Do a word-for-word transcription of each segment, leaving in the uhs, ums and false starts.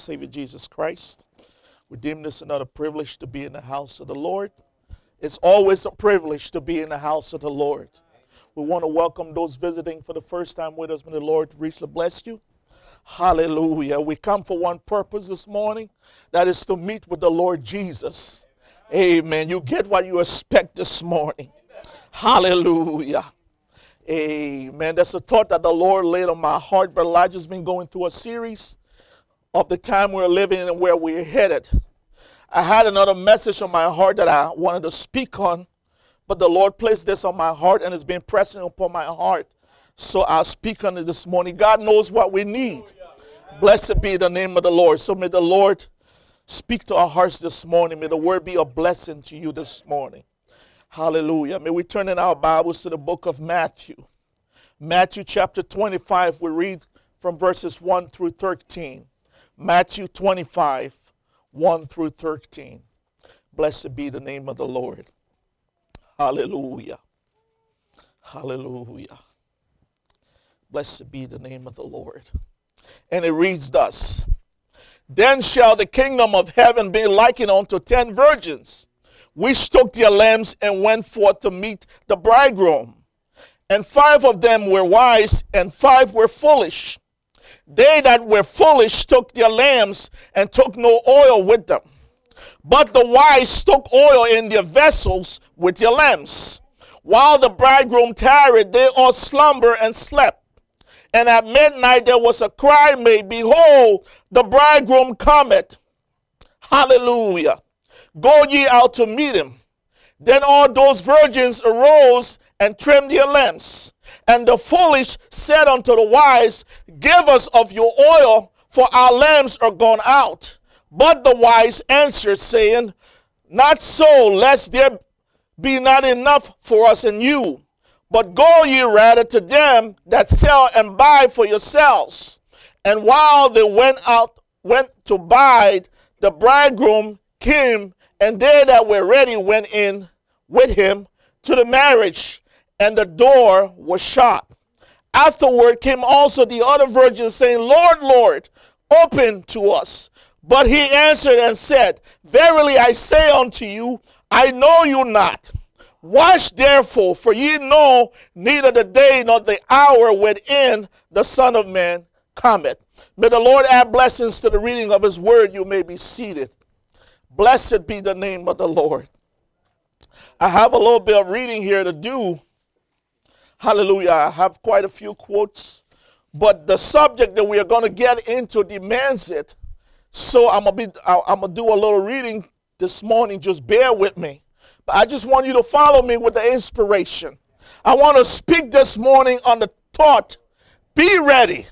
Savior Jesus Christ. We deem this another privilege to be in the house of the Lord. It's always a privilege to be in the house of the Lord. We want to welcome those visiting for the first time with us. May the Lord richly bless you. Hallelujah. We come for one purpose this morning. That is to meet with the Lord Jesus. Amen. You get what you expect this morning. Hallelujah. Amen. That's a thought that the Lord laid on my heart. Brother Elijah's been going through a series of the time we're living and where we're headed. I had another message on my heart that I wanted to speak on, but the Lord placed this on my heart and it's been pressing upon my heart. So I'll speak on it this morning. God knows what we need. Blessed be the name of the Lord. So may the Lord speak to our hearts this morning. May the word be a blessing to you this morning. Hallelujah. May we turn in our Bibles to the book of Matthew. Matthew chapter twenty-five, we read from verses one through thirteen. Matthew twenty-five, one through thirteen. Blessed be the name of the Lord. Hallelujah. Hallelujah. Blessed be the name of the Lord. And it reads thus. Then shall the kingdom of heaven be likened unto ten virgins, which took their lamps and went forth to meet the bridegroom. And five of them were wise, and five were foolish. They that were foolish took their lamps and took no oil with them. But the wise took oil in their vessels with their lamps. While the bridegroom tarried, they all slumber and slept. And at midnight there was a cry made, Behold, the bridegroom cometh. Hallelujah. Go ye out to meet him. Then all those virgins arose and trimmed their lamps. And the foolish said unto the wise, Give us of your oil, for our lamps are gone out. But the wise answered, saying, Not so, lest there be not enough for us and you. But go ye rather to them that sell and buy for yourselves. And while they went out, went to buy, the bridegroom came, and they that were ready went in with him to the marriage, and the door was shut. Afterward came also the other virgins, saying, Lord, Lord, open to us. But he answered and said, Verily I say unto you, I know you not. Watch therefore, for ye know neither the day nor the hour wherein the Son of Man cometh. May the Lord add blessings to the reading of his word. You may be seated. Blessed be the name of the Lord. I have a little bit of reading here to do. Hallelujah. I have quite a few quotes, but the subject that we are going to get into demands it. So I'm going to be, I'm going to do a little reading this morning. Just bear with me. But I just want you to follow me with the inspiration. I want to speak this morning on the thought, be ready.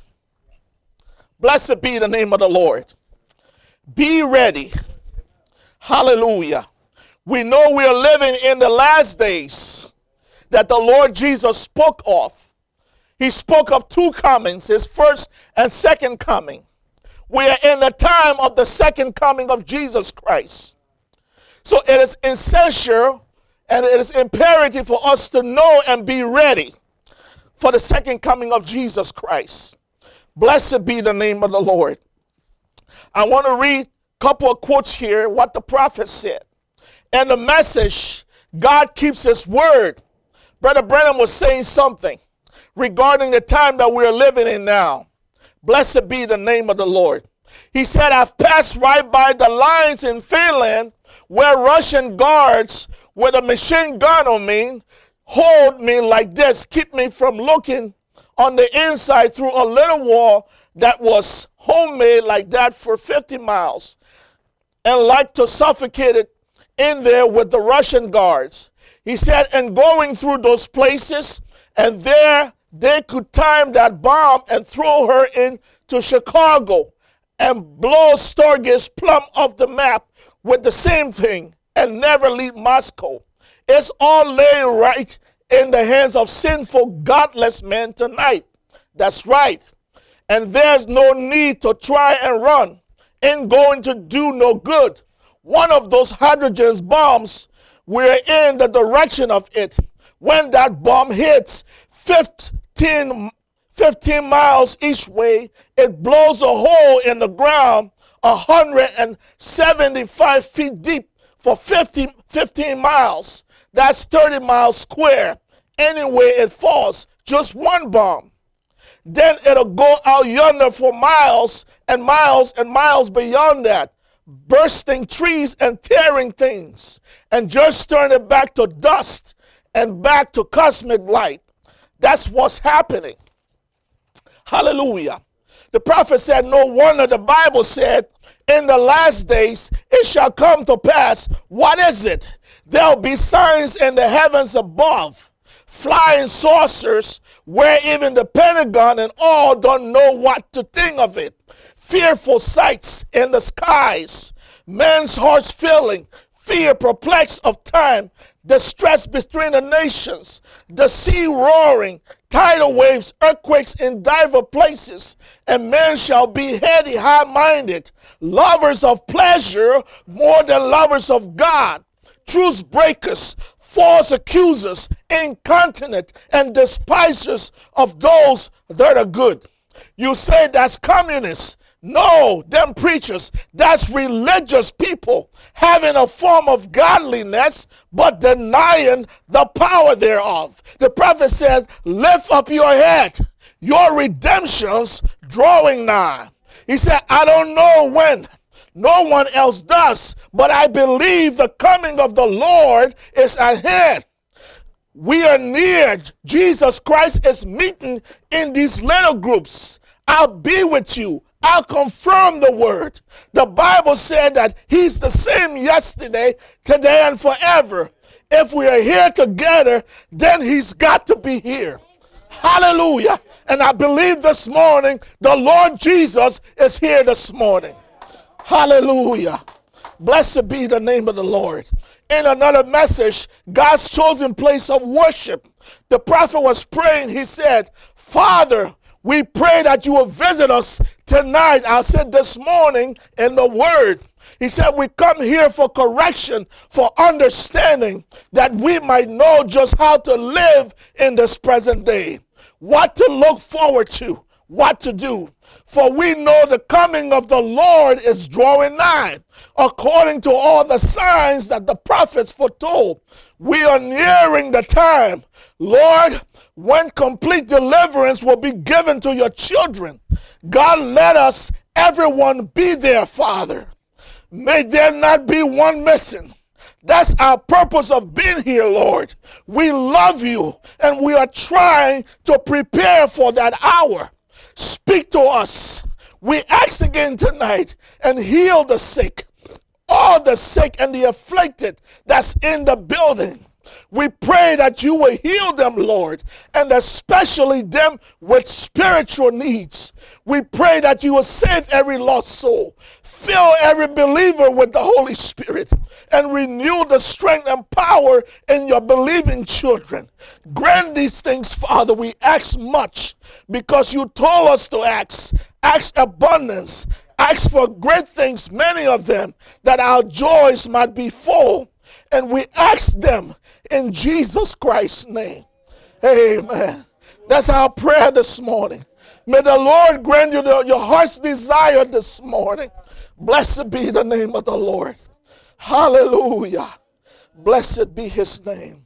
Blessed be the name of the Lord. Be ready. Hallelujah. We know we are living in the last days that the Lord Jesus spoke of. He spoke of two comings, his first and second coming. We are in the time of the second coming of Jesus Christ. So it is essential and it is imperative for us to know and be ready for the second coming of Jesus Christ. Blessed be the name of the Lord. I want to read a couple of quotes here, what the prophet said. And the message, God keeps his word. Brother Branham was saying something regarding the time that we're living in now. Blessed be the name of the Lord. He said, I've passed right by the lines in Finland where Russian guards with a machine gun on me hold me like this, keep me from looking on the inside through a little wall that was homemade like that for fifty miles, and like to suffocate it in there with the Russian guards. He said, and going through those places, and there they could time that bomb and throw her into Chicago and blow Sturgis plumb off the map with the same thing and never leave Moscow. It's all laying right in the hands of sinful, godless men tonight. That's right. And there's no need to try and run. Ain't going to do no good. One of those hydrogen bombs, we're in the direction of it. When that bomb hits fifteen, fifteen miles each way, it blows a hole in the ground one hundred seventy-five feet deep for fifty, fifteen miles. That's thirty miles square. Anywhere it falls, just one bomb. Then it'll go out yonder for miles and miles and miles beyond that, bursting trees and tearing things, and just turn it back to dust and back to cosmic light. That's what's happening. Hallelujah. The prophet said, no wonder the Bible said, in the last days it shall come to pass. What is it? There'll be signs in the heavens above, flying saucers, where even the Pentagon and all don't know what to think of it. Fearful sights in the skies, men's hearts filling, fear perplexed of time, distress between the nations, the sea roaring, tidal waves, earthquakes in divers places, and men shall be heady, high-minded, lovers of pleasure more than lovers of God, truce breakers, false accusers, incontinent, and despisers of those that are good. You say that's communists. No, them preachers, that's religious people having a form of godliness but denying the power thereof. The prophet says, lift up your head, your redemption's drawing nigh. He said, I don't know when, no one else does, but I believe the coming of the Lord is at hand. We are near. Jesus Christ is meeting in these little groups. I'll be with you. I'll confirm the word. The Bible said that he's the same yesterday, today, and forever. If we are here together, then he's got to be here. Hallelujah. And I believe this morning the Lord Jesus is here this morning. Hallelujah. Blessed be the name of the Lord. In another message, God's chosen place of worship, the prophet was praying. He said, Father, we pray that you will visit us tonight. I said this morning in the word. He said we come here for correction, for understanding, that we might know just how to live in this present day, what to look forward to, what to do. For we know the coming of the Lord is drawing nigh, according to all the signs that the prophets foretold. We are nearing the time, Lord, when complete deliverance will be given to your children. God, let us, everyone, be there, Father. May there not be one missing. That's our purpose of being here, Lord. We love you, and we are trying to prepare for that hour. Speak to us. We ask again tonight, and heal the sick, all the sick and the afflicted that's in the building. We pray that you will heal them, Lord, and especially them with spiritual needs. We pray that you will save every lost soul, fill every believer with the Holy Spirit, and renew the strength and power in your believing children. Grant these things, Father, we ask much because you told us to ask. Ask abundance. Ask for great things, many of them, that our joys might be full. And we ask them in Jesus Christ's name. Amen. That's our prayer this morning. May the Lord grant you the, your heart's desire this morning. Blessed be the name of the Lord. Hallelujah. Blessed be his name.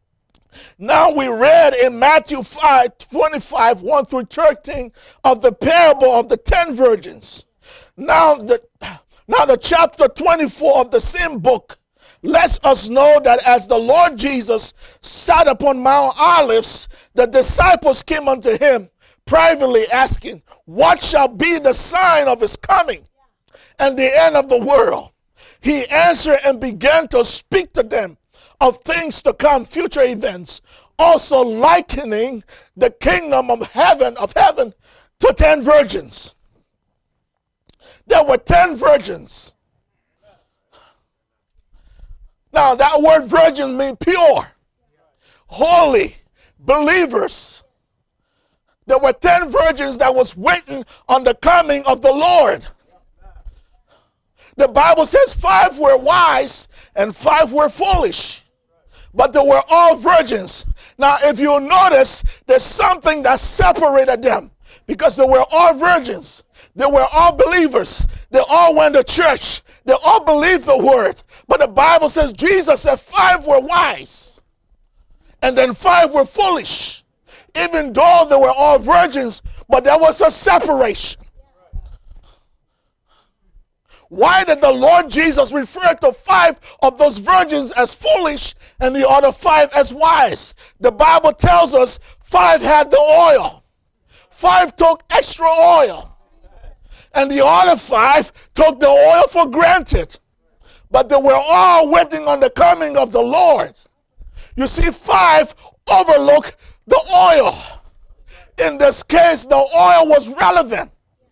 Now we read in Matthew five, twenty-five, one through thirteen of the parable of the ten virgins. Now the, now the chapter twenty-four of the same book lets us know that as the Lord Jesus sat upon Mount Olives, the disciples came unto him privately asking, what shall be the sign of his coming and the end of the world? He answered and began to speak to them of things to come, future events, also likening the kingdom of heaven, of heaven to ten virgins. There were ten virgins. Now that word virgin means pure, holy, believers. There were ten virgins that was waiting on the coming of the Lord. The Bible says five were wise and five were foolish, but they were all virgins. Now if you notice, there's something that separated them because they were all virgins. They were all believers. They all went to church. They all believed the word. But the Bible says Jesus said five were wise. And then five were foolish. Even though they were all virgins, but there was a separation. Why did the Lord Jesus refer to five of those virgins as foolish and the other five as wise? The Bible tells us five had the oil. Five took extra oil. And the other five took the oil for granted. But they were all waiting on the coming of the Lord. You see, five overlooked the oil. In this case, the oil was relevant.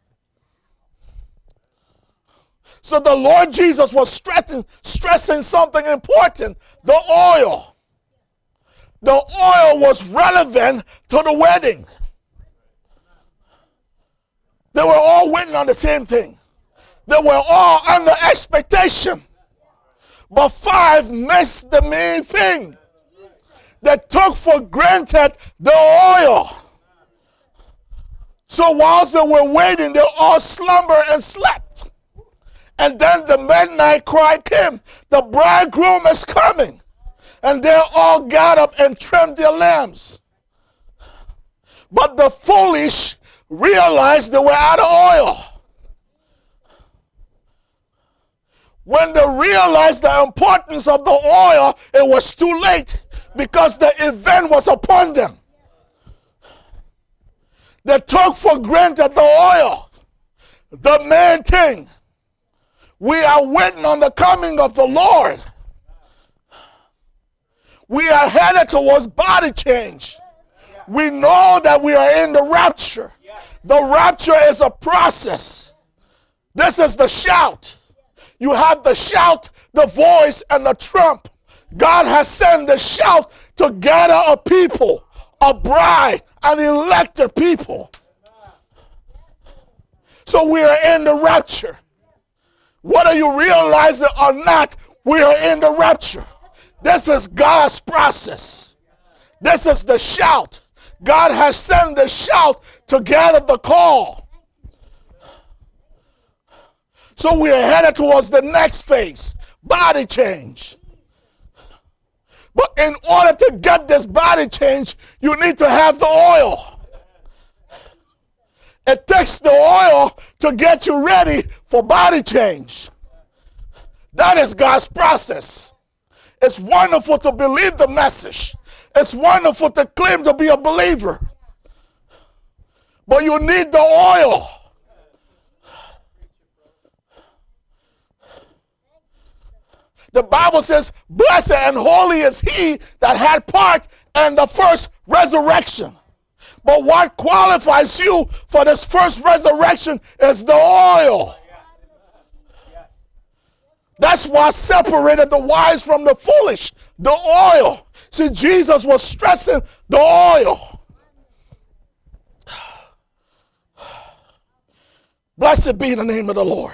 So the Lord Jesus was stressing, stressing something important, the oil. The oil was relevant to the wedding. They were all waiting on the same thing. They were all under expectation. But five missed the main thing. They took for granted the oil. So whilst they were waiting, they all slumbered and slept. And then the midnight cry came, the bridegroom is coming. And they all got up and trimmed their lamps. But the foolish realized they were out of oil. When they realized the importance of the oil, it was too late because the event was upon them. They took for granted the oil, the main thing. We are waiting on the coming of the Lord. We are headed towards body change. We know that we are in the rapture. The rapture is a process. This is the shout. You have the shout, the voice, and the trump. God has sent the shout to gather a people, a bride, an elected people. So we are in the rapture. Whether you realize it or not, we are in the rapture. This is God's process. This is the shout. God has sent the shout to gather the call. So we are headed towards the next phase, body change. But in order to get this body change, you need to have the oil. It takes the oil to get you ready for body change. That is God's process. It's wonderful to believe the message. It's wonderful to claim to be a believer. But you need the oil. The Bible says, blessed and holy is he that had part in the first resurrection. But what qualifies you for this first resurrection is the oil. That's what separated the wise from the foolish, the oil. See, Jesus was stressing the oil. Blessed be the name of the Lord.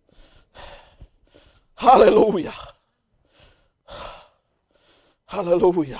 Hallelujah. Hallelujah.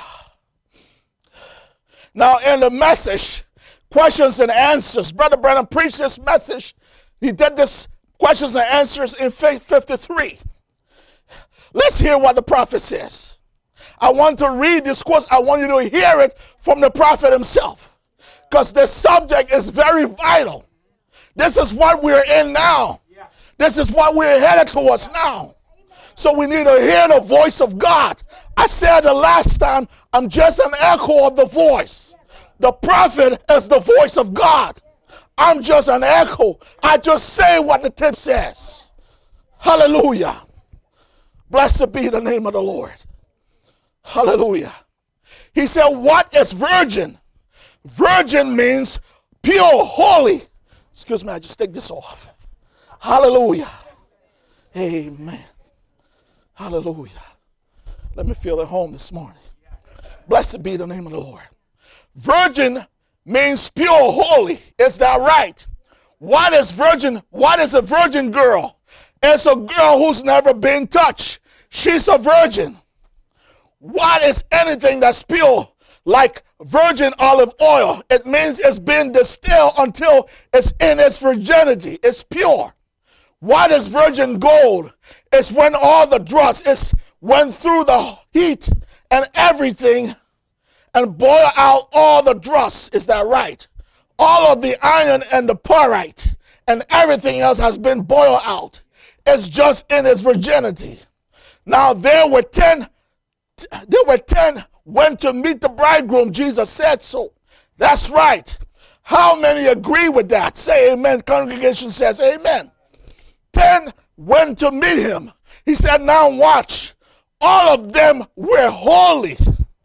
Now in the message, questions and answers, Brother Branham preached this message. He did this questions and answers in Faith fifty-three. Let's hear what the prophet says. I want to read this course. I want you to hear it from the prophet himself, because this subject is very vital. This is what we're in now. This is what we're headed towards now. So we need to hear the voice of God. I said the last time, I'm just an echo of the voice. The prophet is the voice of God. I'm just an echo. I just say what the tip says. Hallelujah. Blessed be the name of the Lord. Hallelujah. He said, what is virgin? Virgin means pure, holy. Excuse me, I just take this off. Hallelujah. Amen. Hallelujah. Let me feel at home this morning. Blessed be the name of the Lord. Virgin means pure, holy. Is that right? What is virgin? What is a virgin girl? It's a girl who's never been touched. She's a virgin. What is anything that's pure? Like virgin olive oil. It means it's been distilled until it's in its virginity. It's pure. What is virgin gold? It's when all the dross is went through the heat and everything and boil out all the dross. Is that right? All of the iron and the pyrite and everything else has been boiled out. It's just in its virginity. Now there were ten, there were ten went to meet the bridegroom. Jesus said so. That's right. How many agree with that? Say amen. Congregation says amen. Ten went to meet him. He said, now watch. All of them were holy.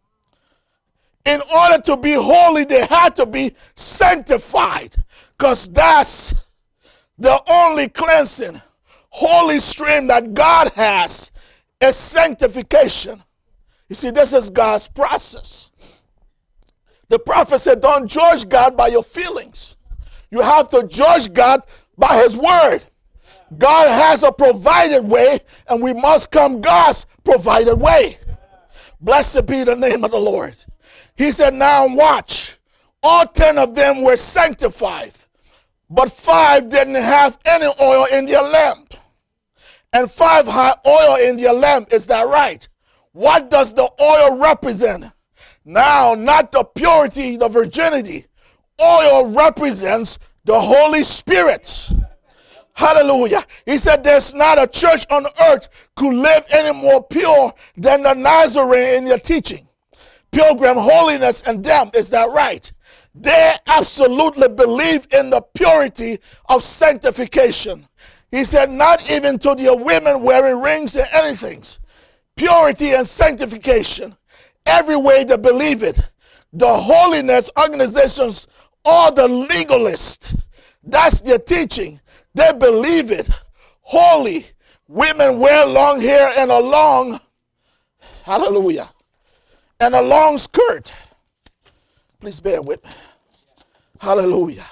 In order to be holy, they had to be sanctified, because that's the only cleansing, holy stream that God has is sanctification. You see, this is God's process. The prophet said, don't judge God by your feelings. You have to judge God by his word. God has a provided way, and we must come God's provided way. Blessed be the name of the Lord. He said, now watch. All ten of them were sanctified, but five didn't have any oil in their lamp. And five had oil in their lamp. Is that right? What does the oil represent? Now, not the purity, the virginity. Oil represents the Holy Spirit. Hallelujah. He said there's not a church on earth could live any more pure than the Nazarene in their teaching. Pilgrim holiness and them. Is that right? They absolutely believe in the purity of sanctification. He said not even to the women wearing rings and anything. Purity and sanctification. Every way they believe it. The holiness organizations, all the legalists, that's their teaching. They believe it. Holy. Women wear long hair and a long, hallelujah, and a long skirt. Please bear with me. Hallelujah.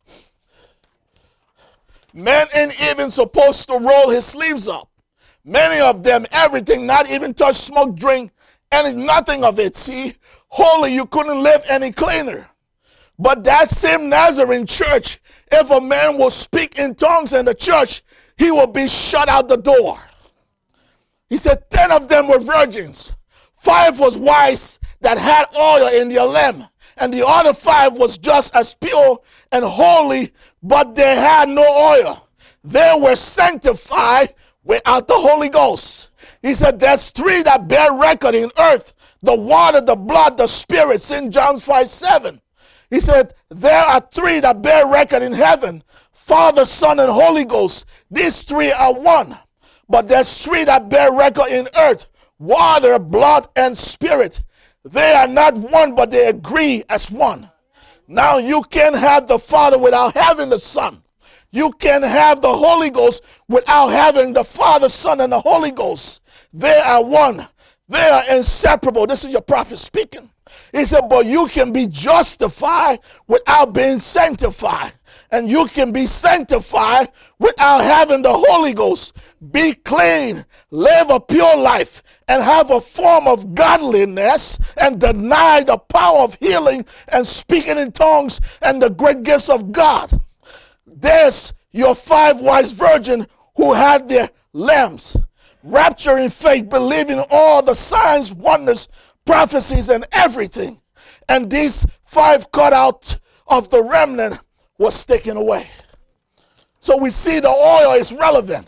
Men ain't even supposed to roll his sleeves up. Many of them, everything, not even touch, smoke, drink, and nothing of it. See, holy, you couldn't live any cleaner. But that same Nazarene church, if a man will speak in tongues in the church, he will be shut out the door. He said ten of them were virgins. Five was wise that had oil in their lamp. And the other five was just as pure and holy, but they had no oil. They were sanctified without the Holy Ghost. He said there's three that bear record in earth: the water, the blood, the spirit. Saint John five seven. He said there are three that bear record in heaven: Father, Son, and Holy Ghost. These three are one. But there's three that bear record in earth: water, blood, and spirit. They are not one, but they agree as one. Now you can't have the Father without having the Son. You can't have the Holy Ghost without having the Father, Son, and the Holy Ghost. They are one. They are inseparable. This is your prophet speaking. He said, but you can be justified without being sanctified. And you can be sanctified without having the Holy Ghost. Be clean, live a pure life, and have a form of godliness, and deny the power of healing and speaking in tongues and the great gifts of God. There's your five wise virgins who had their lamps, rapture in faith, believing all the signs, wonders, prophecies, and everything. And these five cut out of the remnant was taken away. So we see the oil is relevant.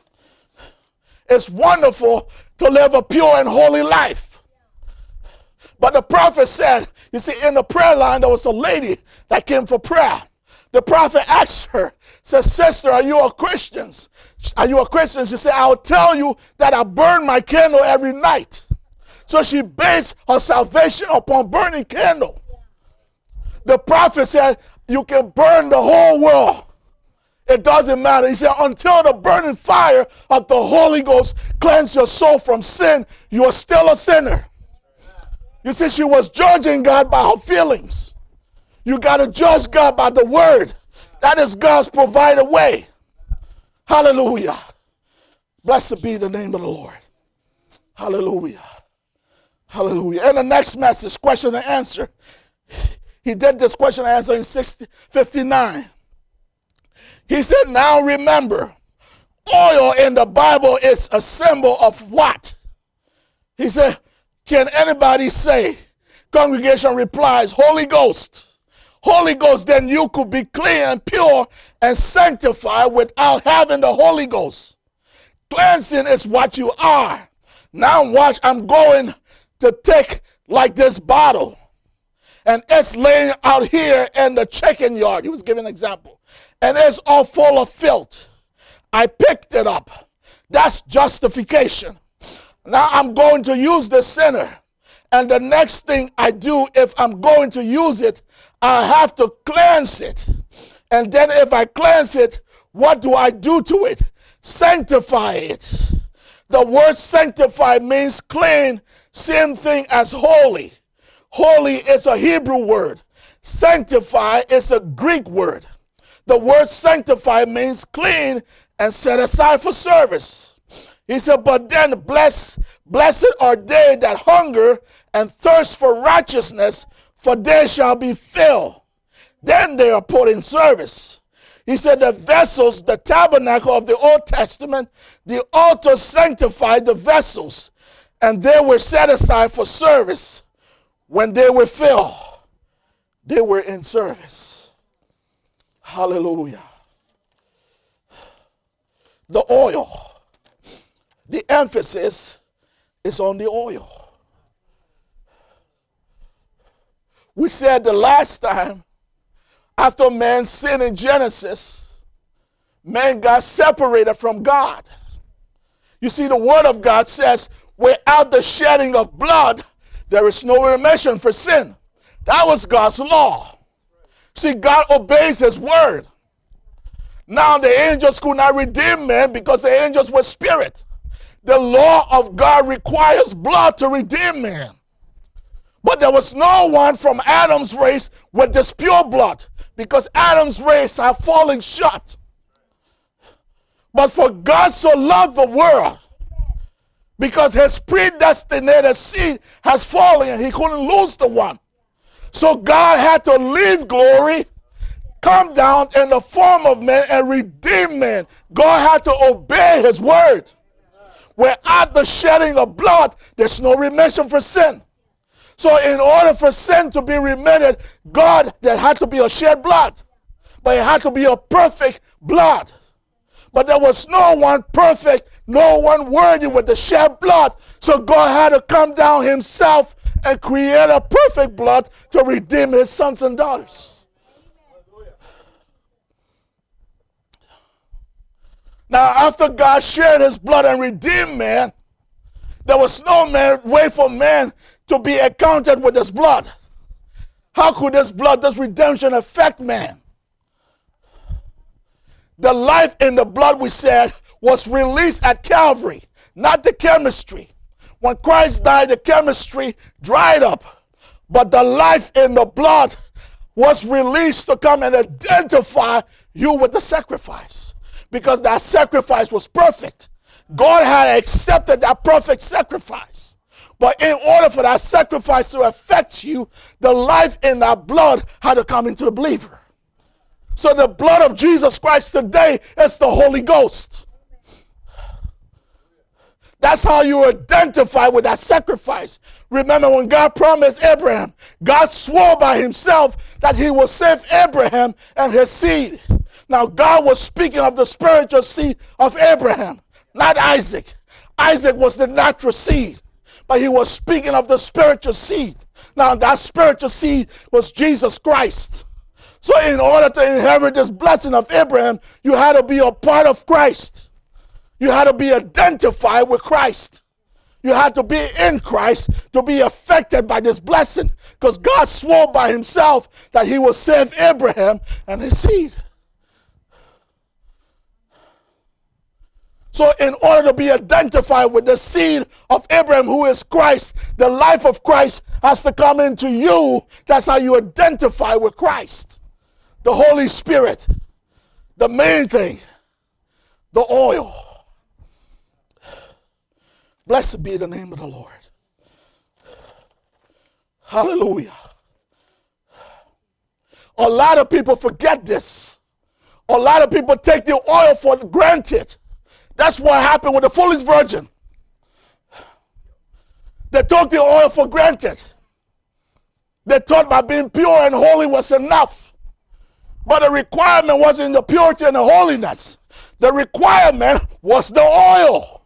It's wonderful to live a pure and holy life. But the prophet said, you see, in the prayer line, there was a lady that came for prayer. The prophet asked her, said, sister, are you a Christian? Are you a Christian? She said, I'll tell you that I burn my candle every night. So she based her salvation upon burning candle. The prophet said, you can burn the whole world. It doesn't matter. He said, until the burning fire of the Holy Ghost cleanse your soul from sin, you are still a sinner. You see, she was judging God by her feelings. You got to judge God by the word. That is God's provided way. Hallelujah. Blessed be the name of the Lord. Hallelujah. Hallelujah. And the next message, question and answer. He did this question and answer in sixty, fifty-nine. He said, now remember, oil in the Bible is a symbol of what? He said, can anybody say? Congregation replies, Holy Ghost. Holy Ghost, then you could be clean and pure and sanctified without having the Holy Ghost. Cleansing is what you are. Now watch, I'm going to take like this bottle, and it's laying out here in the chicken yard. He was giving an example. And it's all full of filth. I picked it up. That's justification. Now I'm going to use the sinner. And the next thing I do, if I'm going to use it, I have to cleanse it. And then if I cleanse it, what do I do to it? Sanctify it. The word sanctify means clean, same thing as holy. Holy is a Hebrew word. Sanctify is a Greek word. The word sanctify means clean and set aside for service. He said, but then bless, blessed are they that hunger and thirst for righteousness, for they shall be filled. Then they are put in service. He said the vessels, the tabernacle of the Old Testament, the altar sanctified the vessels, and they were set aside for service. When they were filled, they were in service. Hallelujah. The oil, the emphasis is on the oil. We said the last time, after man sinned in Genesis, man got separated from God. You see, the word of God says, without the shedding of blood, there is no remission for sin. That was God's law. See, God obeys his word. Now the angels could not redeem man because the angels were spirit. The law of God requires blood to redeem man. But there was no one from Adam's race with this pure blood, because Adam's race had fallen short. But for God so loved the world, because his predestinated seed has fallen and he couldn't lose the one. So God had to leave glory, come down in the form of man and redeem man. God had to obey his word. Without the shedding of blood, there's no remission for sin. So in order for sin to be remitted, God, there had to be a shed blood. But it had to be a perfect blood. But there was no one perfect, no one worthy with the shed blood. So God had to come down himself and create a perfect blood to redeem his sons and daughters. Now, after God shed his blood and redeemed man, there was no man, way for man to be accounted with this blood. How could this blood, this redemption affect man? The life in the blood, we said, was released at Calvary, not the chemistry. When Christ died, the chemistry dried up. But the life in the blood was released to come and identify you with the sacrifice. Because that sacrifice was perfect. God had accepted that perfect sacrifice. But in order for that sacrifice to affect you, the life in that blood had to come into the believer. So the blood of Jesus Christ today is the Holy Ghost. That's how you identify with that sacrifice. Remember when God promised Abraham, God swore by himself that he will save Abraham and his seed. Now God was speaking of the spiritual seed of Abraham, not Isaac. Isaac was the natural seed, but he was speaking of the spiritual seed. Now that spiritual seed was Jesus Christ. So in order to inherit this blessing of Abraham, you had to be a part of Christ. You had to be identified with Christ. You had to be in Christ to be affected by this blessing, because God swore by himself that he will save Abraham and his seed. So in order to be identified with the seed of Abraham, who is Christ, the life of Christ has to come into you. That's how you identify with Christ. The Holy Spirit, the main thing, the oil. Blessed be the name of the Lord. Hallelujah. A lot of people forget this. A lot of people take the oil for granted. That's what happened with the foolish virgin. They took the oil for granted. They thought by being pure and holy was enough. But the requirement wasn't the purity and the holiness. The requirement was the oil.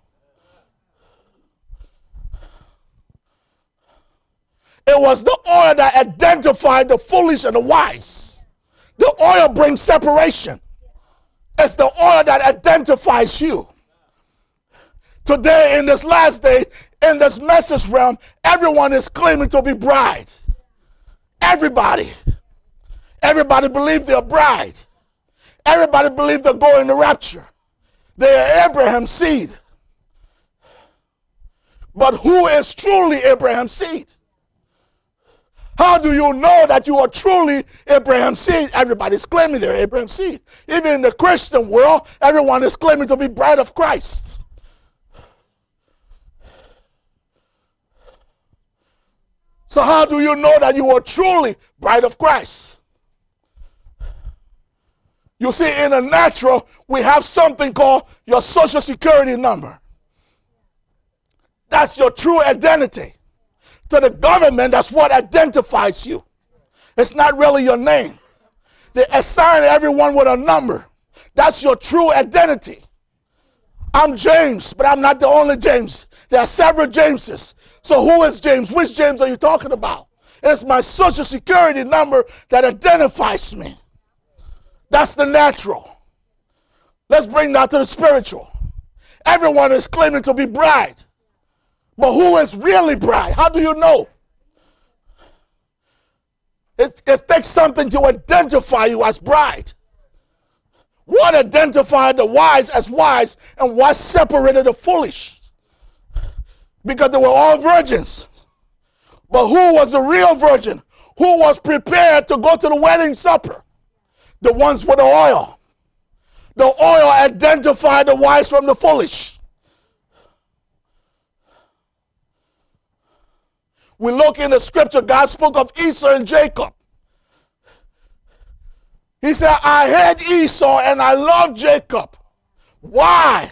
It was the oil that identified the foolish and the wise. The oil brings separation. It's the oil that identifies you. Today, in this last day, in this message realm, everyone is claiming to be bride. Everybody. Everybody believes they're bride. Everybody believes they're going to rapture. They are Abraham's seed. But who is truly Abraham's seed? How do you know that you are truly Abraham's seed? Everybody's claiming they're Abraham's seed. Even in the Christian world, everyone is claiming to be bride of Christ. So how do you know that you are truly bride of Christ? You see, in the natural, we have something called your social security number. That's your true identity. To the government, that's what identifies you. It's not really your name. They assign everyone with a number. That's your true identity. I'm James, but I'm not the only James. There are several Jameses. So who is James? Which James are you talking about? It's my social security number that identifies me. That's the natural. Let's bring that to the spiritual. Everyone is claiming to be bride. But who is really bride? How do you know? It, it takes something to identify you as bride. What identified the wise as wise and what separated the foolish? Because they were all virgins. But who was the real virgin? Who was prepared to go to the wedding supper? The ones with the oil. The oil identified the wise from the foolish. We look in the scripture, God spoke of Esau and Jacob. He said, I had Esau and I loved Jacob. Why?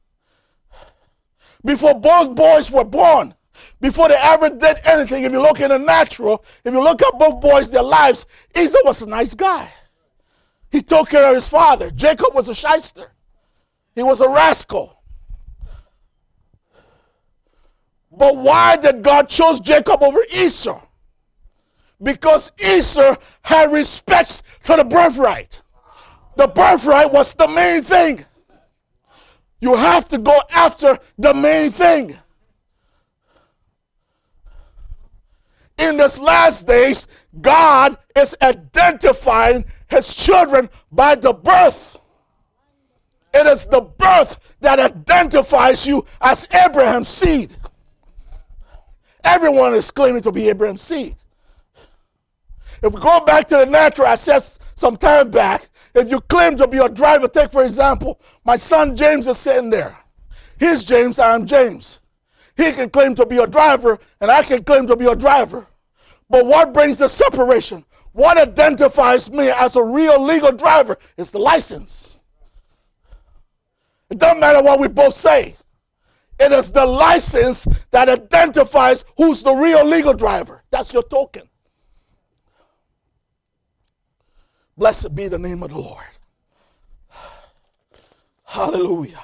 Before both boys were born, before they ever did anything, if you look in the natural, if you look at both boys, their lives, Esau was a nice guy. He took care of his father. Jacob was a shyster. He was a rascal. But why did God choose Jacob over Esau? Because Esau had respect to the birthright. The birthright was the main thing. You have to go after the main thing. In this last days, God is identifying his children by the birth. It is the birth that identifies you as Abraham's seed. Everyone is claiming to be Abraham's seed. If we go back to the natural, I said some time back, if you claim to be a driver, take for example, my son James is sitting there. He's James, I am James. He can claim to be a driver, and I can claim to be a driver. But what brings the separation? What identifies me as a real legal driver is the license. It doesn't matter what we both say. It is the license that identifies who's the real legal driver. That's your token. Blessed be the name of the Lord. Hallelujah.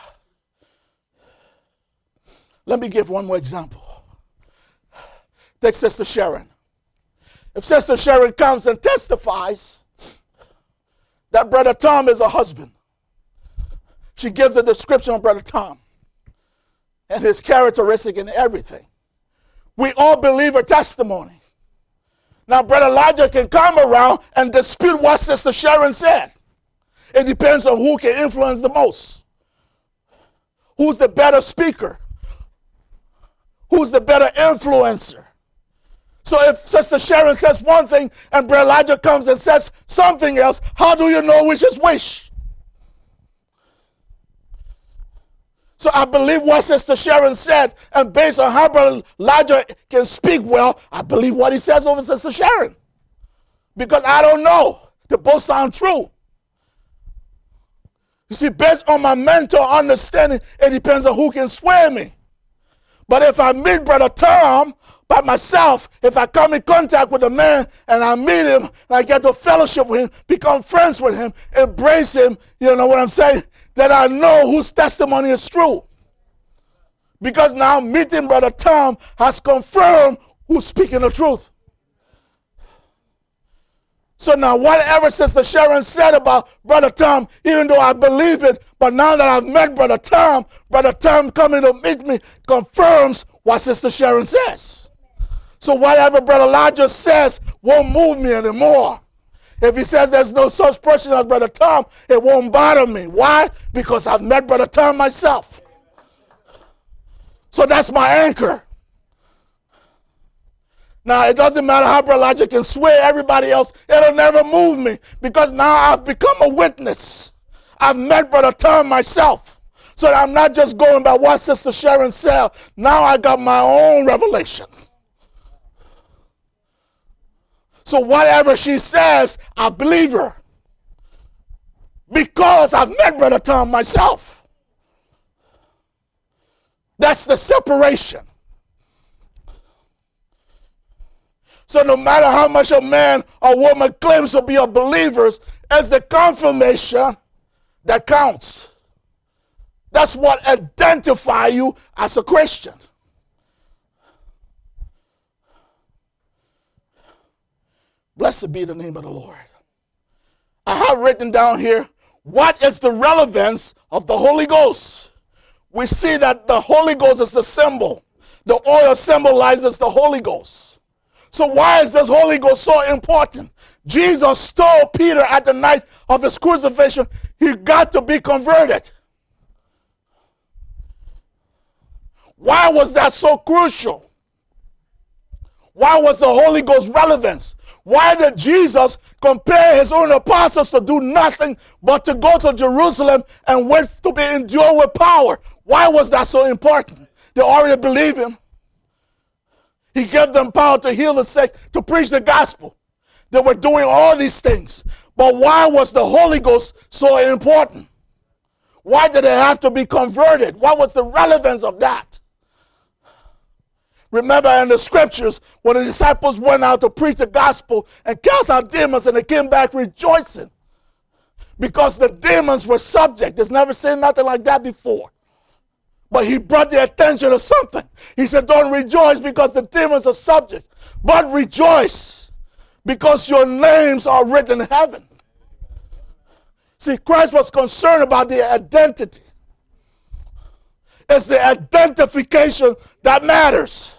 Let me give one more example. Take Sister Sharon. If Sister Sharon comes and testifies that Brother Tom is her husband, she gives a description of Brother Tom and his characteristic and everything. We all believe her testimony. Now, Brother Elijah can come around and dispute what Sister Sharon said. It depends on who can influence the most. Who's the better speaker? Who's the better influencer? So if Sister Sharon says one thing and Brother Elijah comes and says something else, how do you know which is which? So I believe what Sister Sharon said, and based on how Brother Elijah can speak well, I believe what he says over Sister Sharon. Because I don't know. They both sound true. You see, based on my mental understanding, it depends on who can sway me. But if I meet Brother Tom by myself, if I come in contact with a man and I meet him and I get to fellowship with him, become friends with him, embrace him, you know what I'm saying, then I know whose testimony is true. Because now meeting Brother Tom has confirmed who's speaking the truth. So now whatever Sister Sharon said about Brother Tom, even though I believe it, but now that I've met Brother Tom, Brother Tom coming to meet me confirms what Sister Sharon says. So whatever Brother Elijah says won't move me anymore. If he says there's no such person as Brother Tom, it won't bother me. Why? Because I've met Brother Tom myself. So that's my anchor. Now, it doesn't matter how Brother Elijah can sway everybody else. It'll never move me because now I've become a witness. I've met Brother Tom myself. So that I'm not just going by what Sister Sharon said. Now I got my own revelation. So whatever she says, I believe her. Because I've met Brother Tom myself. That's the separation. So no matter how much a man or woman claims to be a believer, it's the confirmation that counts. That's what identifies you as a Christian. Blessed be the name of the Lord. I have written down here, what is the relevance of the Holy Ghost? We see that the Holy Ghost is the symbol. The oil symbolizes the Holy Ghost. So why is this Holy Ghost so important? Jesus told Peter at the night of his crucifixion, he got to be converted. Why was that so crucial? Why was the Holy Ghost relevant? Why did Jesus compare his own apostles to do nothing but to go to Jerusalem and wait to be endued with power? Why was that so important? They already believe him. He gave them power to heal the sick, to preach the gospel. They were doing all these things. But why was the Holy Ghost so important? Why did they have to be converted? What was the relevance of that? Remember in the scriptures, when the disciples went out to preach the gospel and cast out demons, and they came back rejoicing. Because the demons were subject. There's never seen nothing like that before. But he brought their attention to something. He said, don't rejoice because the demons are subject, but rejoice because your names are written in heaven. See, Christ was concerned about their identity. It's the identification that matters.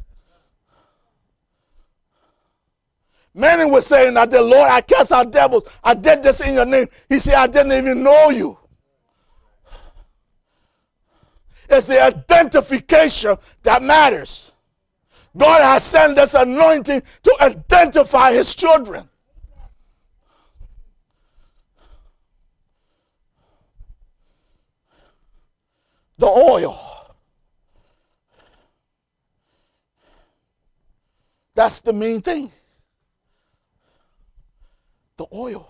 Many were saying that the Lord, I cast out devils. I did this in your name. He said, I didn't even know you. It's the identification that matters. God has sent this anointing to identify his children. The oil. That's the main thing. The oil.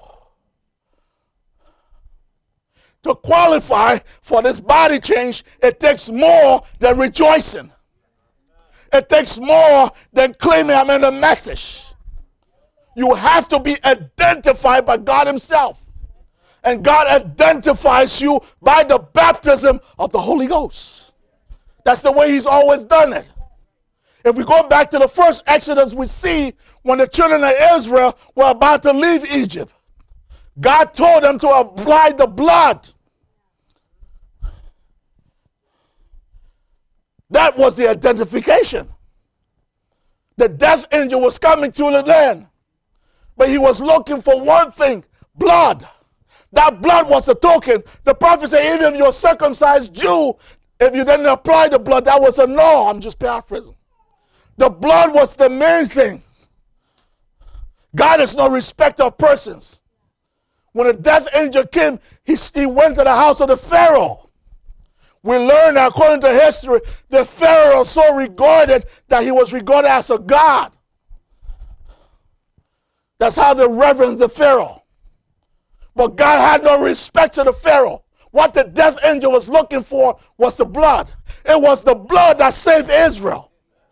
To qualify for this body change, it takes more than rejoicing. It takes more than claiming I'm in the message. You have to be identified by God himself. And God identifies you by the baptism of the Holy Ghost. That's the way he's always done it. If we go back to the first Exodus, we see when the children of Israel were about to leave Egypt, God told them to apply the blood. That was the identification. The death angel was coming to the land, but he was looking for one thing, blood. That blood was a token. The prophet said, even if you're a circumcised Jew, if you didn't apply the blood, that was a no. I'm just paraphrasing. The blood was the main thing. God is no respecter of persons. When the death angel came, he, he went to the house of the Pharaoh. We learn that according to history, the Pharaoh so regarded that he was regarded as a god. That's how they reverence the Pharaoh. But God had no respect to the Pharaoh. What the death angel was looking for was the blood. It was the blood that saved Israel.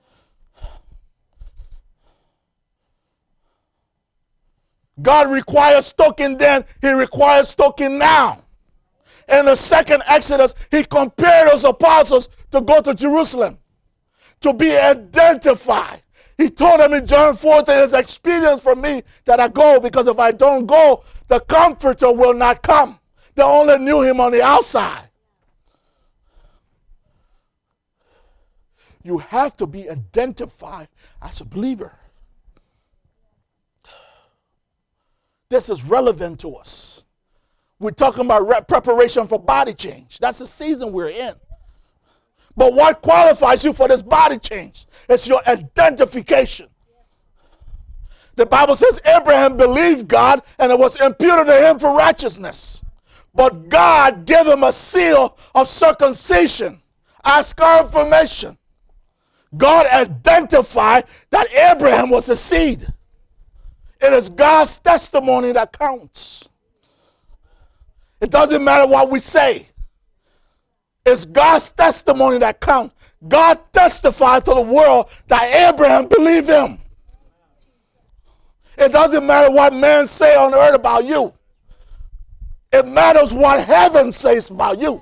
God requires stoking then, he requires stoking now. In the second Exodus, he compared those apostles to go to Jerusalem, to be identified. He told them in John four that it's experience for me that I go, because if I don't go, the Comforter will not come. They only knew him on the outside. You have to be identified as a believer. This is relevant to us. We're talking about preparation for body change. That's the season we're in. But what qualifies you for this body change? It's your identification. The Bible says Abraham believed God and it was imputed to him for righteousness. But God gave him a seal of circumcision as confirmation. God identified that Abraham was a seed. It is God's testimony that counts. It doesn't matter what we say. It's God's testimony that counts. God testified to the world that Abraham believed him. It doesn't matter what men say on earth about you. It matters what heaven says about you.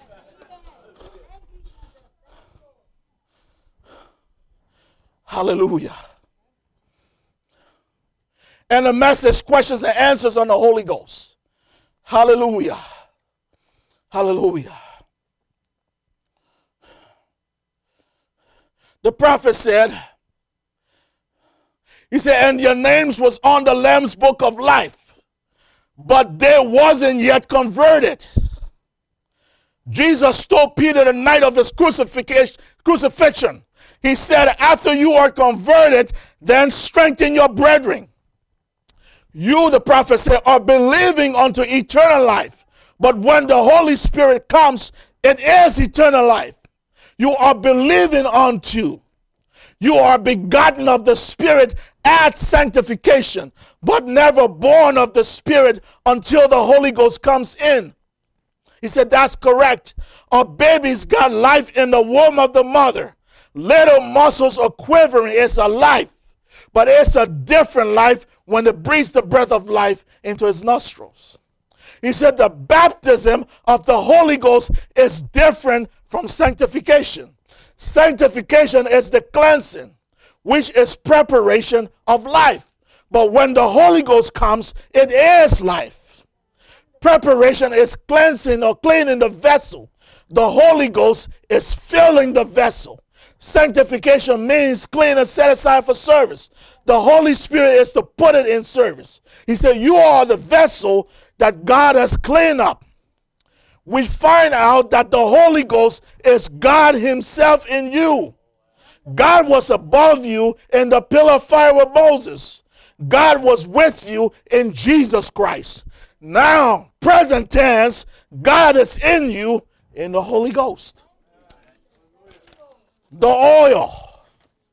Hallelujah. And the message, questions and answers on the Holy Ghost. Hallelujah. Hallelujah. The prophet said, he said, and your names was on the Lamb's book of life, but they wasn't yet converted. Jesus told Peter the night of his crucifixion, crucifixion. He said, after you are converted, then strengthen your brethren. You, the prophet said, are believing unto eternal life. But when the Holy Spirit comes, it is eternal life. You are believing unto. You are begotten of the Spirit at sanctification, but never born of the Spirit until the Holy Ghost comes in. He said, that's correct. A baby's got life in the womb of the mother. Little muscles are quivering. It's a life. But it's a different life when it breathes the breath of life into his nostrils. He said the baptism of the Holy Ghost is different from sanctification. Sanctification is the cleansing, which is preparation of life. But when the Holy Ghost comes, it is life. Preparation is cleansing or cleaning the vessel. The Holy Ghost is filling the vessel. Sanctification means clean and set aside for service. The Holy Spirit is to put it in service. He said, you are the vessel that God has cleaned up. We find out that the Holy Ghost is God himself in you. God was above you in the pillar of fire with Moses. God was with you in Jesus Christ. Now, present tense, God is in you in the Holy Ghost. The oil.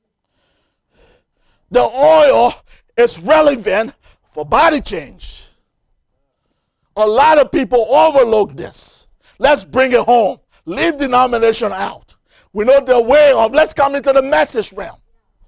The oil is relevant for body change. A lot of people overlook this. Let's bring it home. Leave denomination out. We know the way of, let's come into the message realm.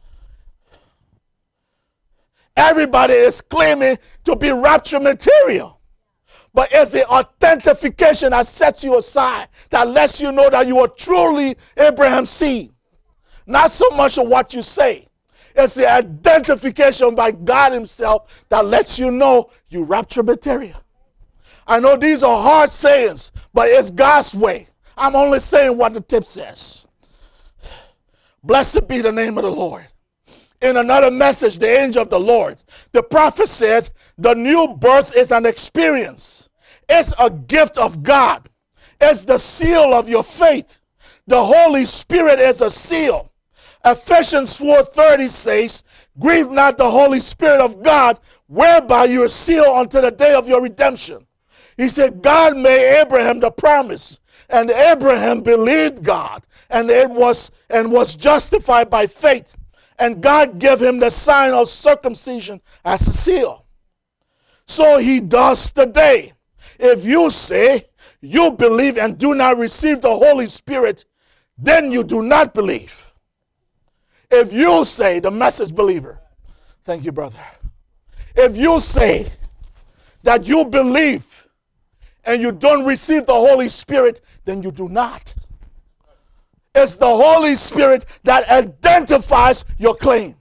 Everybody is claiming to be rapture material. But it's the authentication that sets you aside, that lets you know that you are truly Abraham's seed. Not so much of what you say. It's the identification by God himself that lets you know you rapture material. I know these are hard sayings, but it's God's way. I'm only saying what the tip says. Blessed be the name of the Lord. In another message, the angel of the Lord, the prophet said, the new birth is an experience. It's a gift of God. It's the seal of your faith. The Holy Spirit is a seal. Ephesians four thirty says, grieve not the Holy Spirit of God, whereby you are sealed unto the day of your redemption. He said, God made Abraham the promise, and Abraham believed God, and it was and was justified by faith. And God gave him the sign of circumcision as a seal. So he does today. If you say you believe and do not receive the Holy Spirit, then you do not believe. If you say, the message believer, thank you, brother. If you say that you believe and you don't receive the Holy Spirit, then you do not. It's the Holy Spirit that identifies your claim.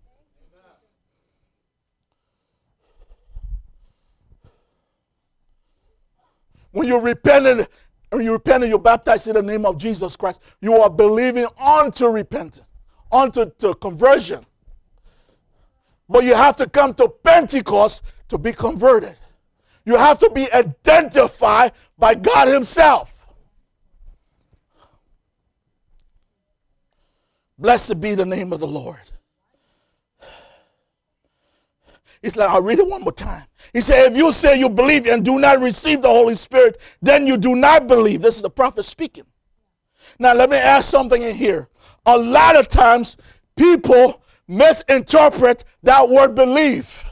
When you repent, when you repent and you're baptized in the name of Jesus Christ, you are believing unto repentance, unto to conversion. But you have to come to Pentecost to be converted. You have to be identified by God himself. Blessed be the name of the Lord. It's like, I'll read it one more time. He said, if you say you believe and do not receive the Holy Spirit, then you do not believe. This is the prophet speaking. Now, let me ask something in here. A lot of times, people misinterpret that word believe.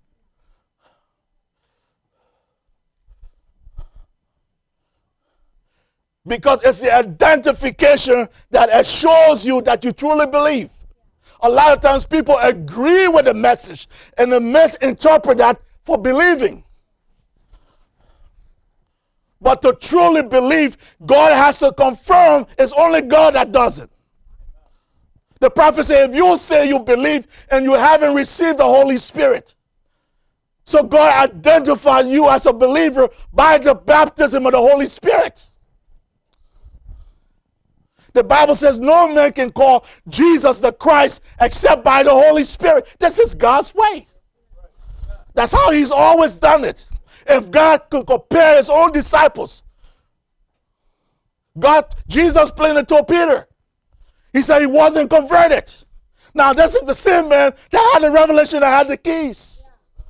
Because it's the identification that assures you that you truly believe. A lot of times people agree with the message and they misinterpret that for believing. But to truly believe, God has to confirm it's only God that does it. The prophet said, if you say you believe and you haven't received the Holy Spirit, so God identifies you as a believer by the baptism of the Holy Spirit. The Bible says no man can call Jesus the Christ except by the Holy Spirit. This is God's way. That's how he's always done it. If God could compare his own disciples, God, Jesus plainly told Peter, he said he wasn't converted. Now this is the same man that had the revelation, that had the keys.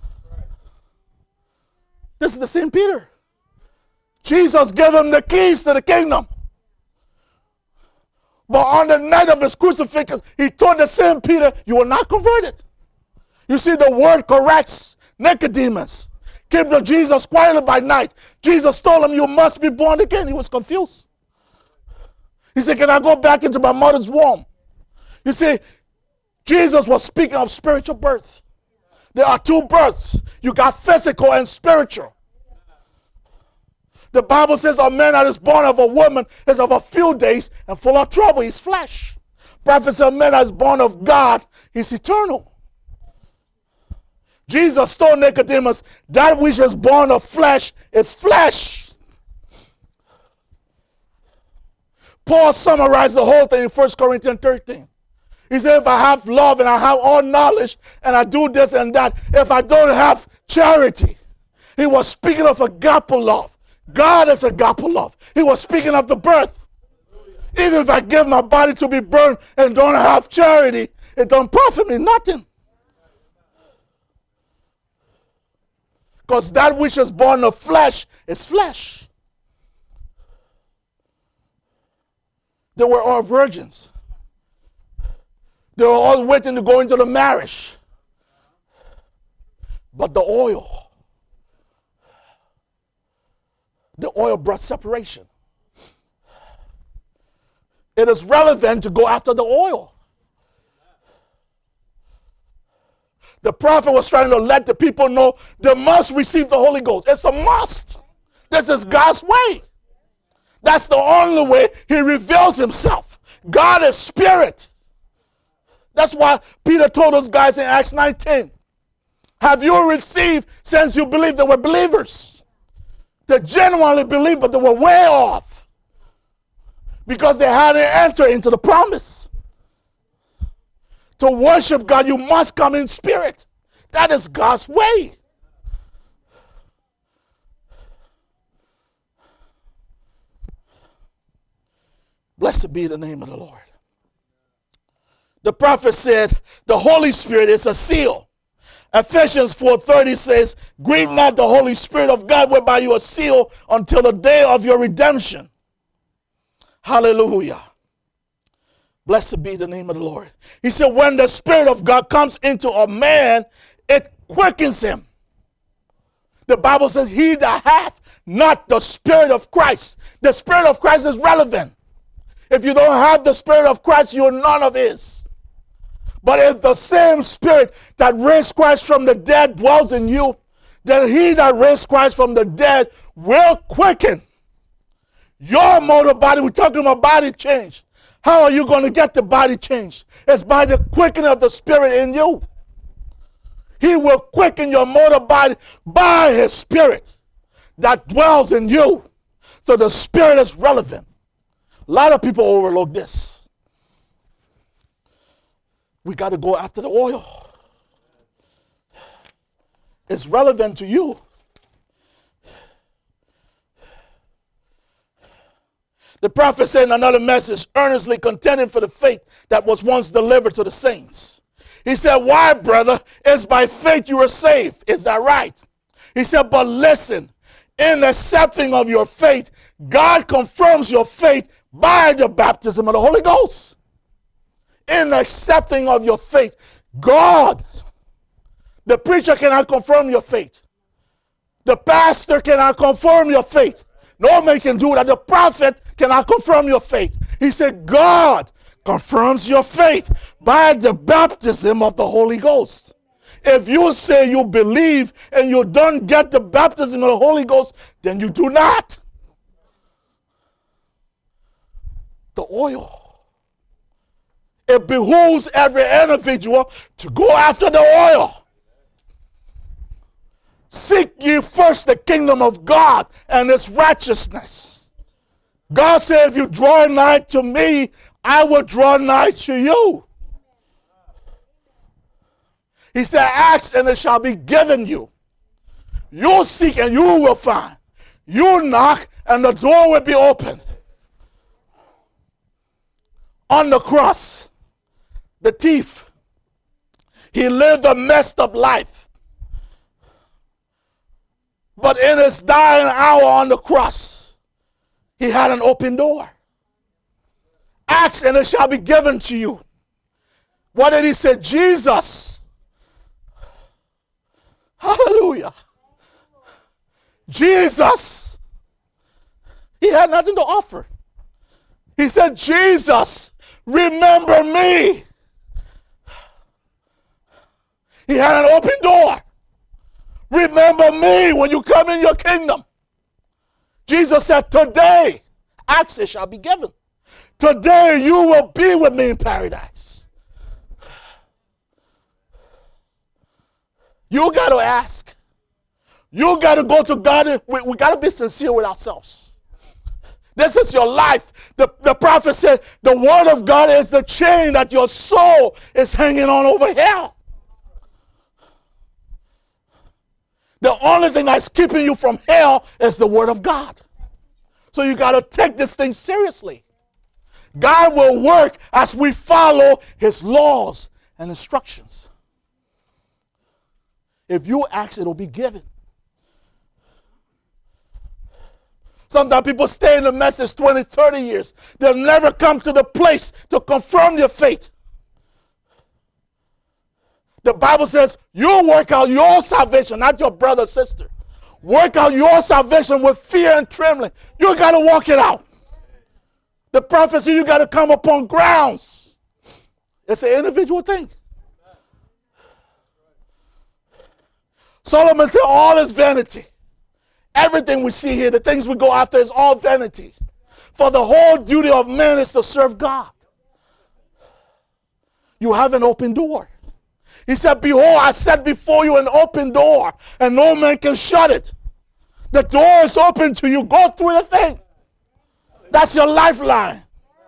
This is the same Peter. Jesus gave him the keys to the kingdom. But on the night of his crucifixion, he told the same Peter, you are not converted. You see, the word corrects Nicodemus. Came to Jesus quietly by night. Jesus told him, you must be born again. He was confused. He said, can I go back into my mother's womb? You see, Jesus was speaking of spiritual birth. There are two births. You got physical and spiritual. The Bible says a man that is born of a woman is of a few days and full of trouble. He's flesh. Prophet said a man that is born of God is eternal. Jesus told Nicodemus, that which is born of flesh is flesh. Paul summarized the whole thing in First Corinthians thirteen. He said, if I have love and I have all knowledge and I do this and that, if I don't have charity, he was speaking of agape love. God is agape love. He was speaking of the birth. Even if I give my body to be burned and don't have charity, it don't profit me nothing. Because that which is born of flesh is flesh. They were all virgins. They were all waiting to go into the marriage. But the oil, the oil brought separation. It is relevant to go after the oil. The prophet was trying to let the people know they must receive the Holy Ghost. It's a must. This is God's way. That's the only way he reveals himself. God is spirit. That's why Peter told those guys in Acts nineteen, have you received since you believe? They were believers. They genuinely believed, but they were way off because they hadn't entered into the promise. To worship God, you must come in spirit. That is God's way. Blessed be the name of the Lord. The prophet said, the Holy Spirit is a seal. Ephesians four thirty says, grieve not the Holy Spirit of God, whereby you are sealed until the day of your redemption. Hallelujah. Blessed be the name of the Lord. He said, when the Spirit of God comes into a man, it quickens him. The Bible says, he that hath not the Spirit of Christ. The Spirit of Christ is relevant. If you don't have the Spirit of Christ, you're none of his. But if the same Spirit that raised Christ from the dead dwells in you, then he that raised Christ from the dead will quicken your mortal body. We're talking about body change. How are you going to get the body change? It's by the quickening of the Spirit in you. He will quicken your mortal body by his Spirit that dwells in you. So the Spirit is relevant. A lot of people overlook this. We got to go after the oil. It's relevant to you. The prophet said in another message, earnestly contending for the faith that was once delivered to the saints. He said, why, brother? It's by faith you are saved. Is that right? He said, but listen, in accepting of your faith, God confirms your faith by the baptism of the Holy Ghost. In accepting of your faith, God, the preacher cannot confirm your faith. The pastor cannot confirm your faith. No man can do that. The prophet cannot confirm your faith. He said, God confirms your faith by the baptism of the Holy Ghost. If you say you believe and you don't get the baptism of the Holy Ghost, then you do not. The oil. It behooves every individual to go after the oil. Seek ye first the kingdom of God and its righteousness. God said, if you draw nigh to me, I will draw nigh to you. He said, ask and it shall be given you. You seek and you will find. You knock and the door will be opened. On the cross, the thief, he lived a messed up life. But in his dying hour on the cross, he had an open door. Ask and it shall be given to you. What did he say? Jesus. Hallelujah. Jesus. He had nothing to offer. He said, Jesus, remember me. He had an open door. Remember me when you come in your kingdom. Jesus said, today, ask it shall be given. Today you will be with me in paradise. You got to ask. You got to go to God. We, we got to be sincere with ourselves. This is your life. The, the prophet said, the word of God is the chain that your soul is hanging on over here. The only thing that's keeping you from hell is the word of God. So you got to take this thing seriously. God will work as we follow his laws and instructions. If you ask, it will be given. Sometimes people stay in the message twenty, thirty years. They'll never come to the place to confirm their faith. The Bible says, you work out your salvation, not your brother or sister. Work out your salvation with fear and trembling. You got to walk it out. The prophecy, you got to come upon grounds. It's an individual thing. Solomon said, all is vanity. Everything we see here, the things we go after, is all vanity. For the whole duty of man is to serve God. You have an open door. He said, behold, I set before you an open door, and no man can shut it. The door is open to you. Go through the thing. That's your lifeline.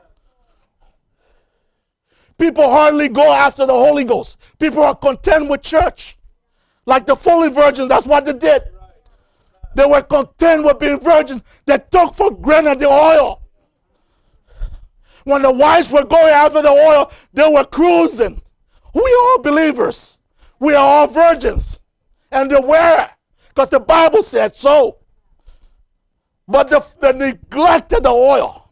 People hardly go after the Holy Ghost. People are content with church. Like the Foley virgins, that's what they did. They were content with being virgins. They took for granted the oil. When the wives were going after the oil, they were cruising. We are all believers. We are all virgins. And they were. Because the Bible said so. But the, they neglected the oil.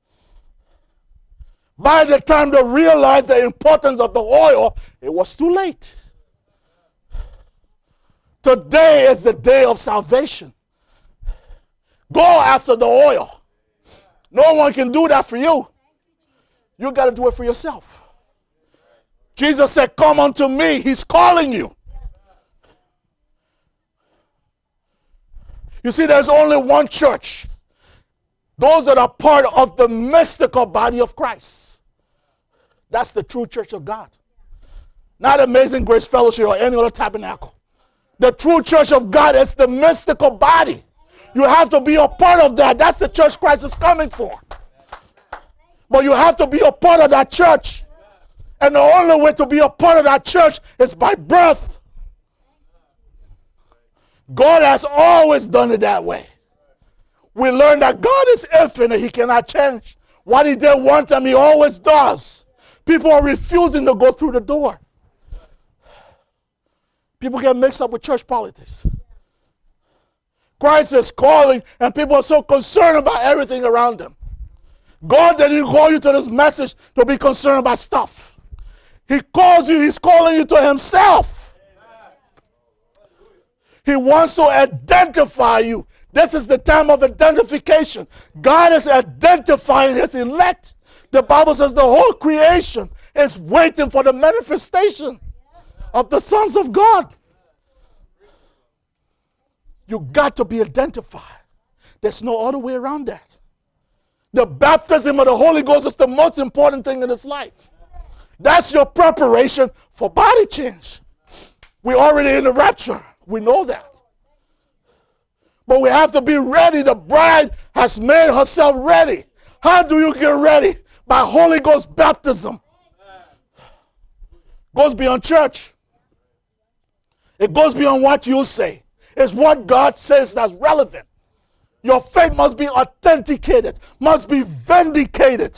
By the time they realized the importance of the oil, it was too late. Today is the day of salvation. Go after the oil. No one can do that for you. You got to do it for yourself. Jesus said, come unto me. He's calling you. You see, there's only one church. Those that are part of the mystical body of Christ. That's the true church of God. Not Amazing Grace Fellowship or any other tabernacle. The true church of God is the mystical body. You have to be a part of that. That's the church Christ is coming for. But you have to be a part of that church. And the only way to be a part of that church is by birth. God has always done it that way. We learn that God is infinite. He cannot change. What he did one time, he always does. People are refusing to go through the door. People get mixed up with church politics. Christ is calling, and people are so concerned about everything around them. God didn't call you to this message to be concerned about stuff. He calls you, he's calling you to himself. He wants to identify you. This is the time of identification. God is identifying his elect. The Bible says the whole creation is waiting for the manifestation of the sons of God. You got to be identified. There's no other way around that. The baptism of the Holy Ghost is the most important thing in this life. That's your preparation for body change. We're already in the rapture. We know that. But we have to be ready. The bride has made herself ready. How do you get ready? By Holy Ghost baptism. Goes beyond church. It goes beyond what you say. It's what God says that's relevant. Your faith must be authenticated, must be vindicated.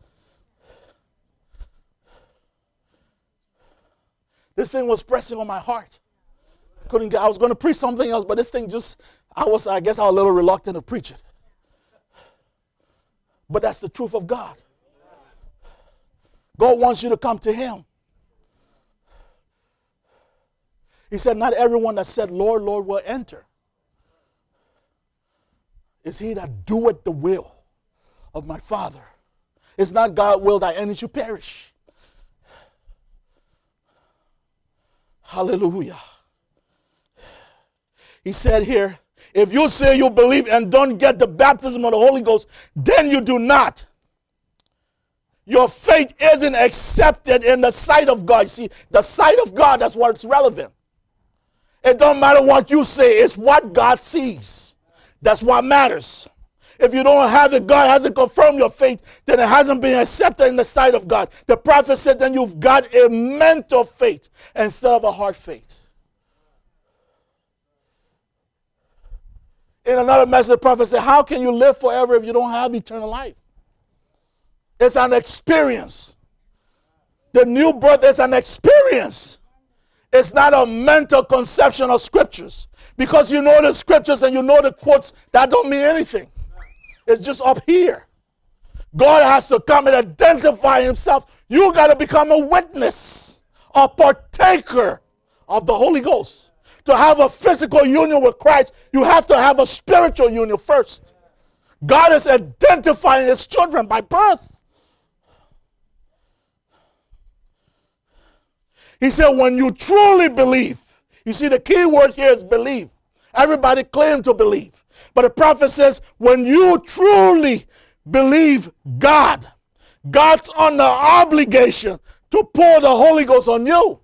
This thing was pressing on my heart. Couldn't get, I was going to preach something else, but this thing just, I was, I guess I was a little reluctant to preach it. But that's the truth of God. God wants you to come to him. He said, not everyone that said, Lord, Lord, will enter. It's he that doeth the will of my Father. It's not God's will that any should perish. Hallelujah. He said here, if you say you believe and don't get the baptism of the Holy Ghost, then you do not. Your faith isn't accepted in the sight of God. See, the sight of God, that's what's relevant. It don't matter what you say. It's what God sees. That's what matters. If you don't have it, God hasn't confirmed your faith, then it hasn't been accepted in the sight of God. The prophet said, then you've got a mental faith instead of a heart faith. In another message, the prophet said, how can you live forever if you don't have eternal life? It's an experience. The new birth is an experience. It's not a mental conception of scriptures. Because you know the scriptures and you know the quotes, that don't mean anything. It's just up here. God has to come and identify himself. You got to become a witness, a partaker of the Holy Ghost. To have a physical union with Christ, you have to have a spiritual union first. God is identifying his children by birth. He said, when you truly believe, you see the key word here is believe. Everybody claims to believe. But the prophet says, when you truly believe God, God's under obligation to pour the Holy Ghost on you.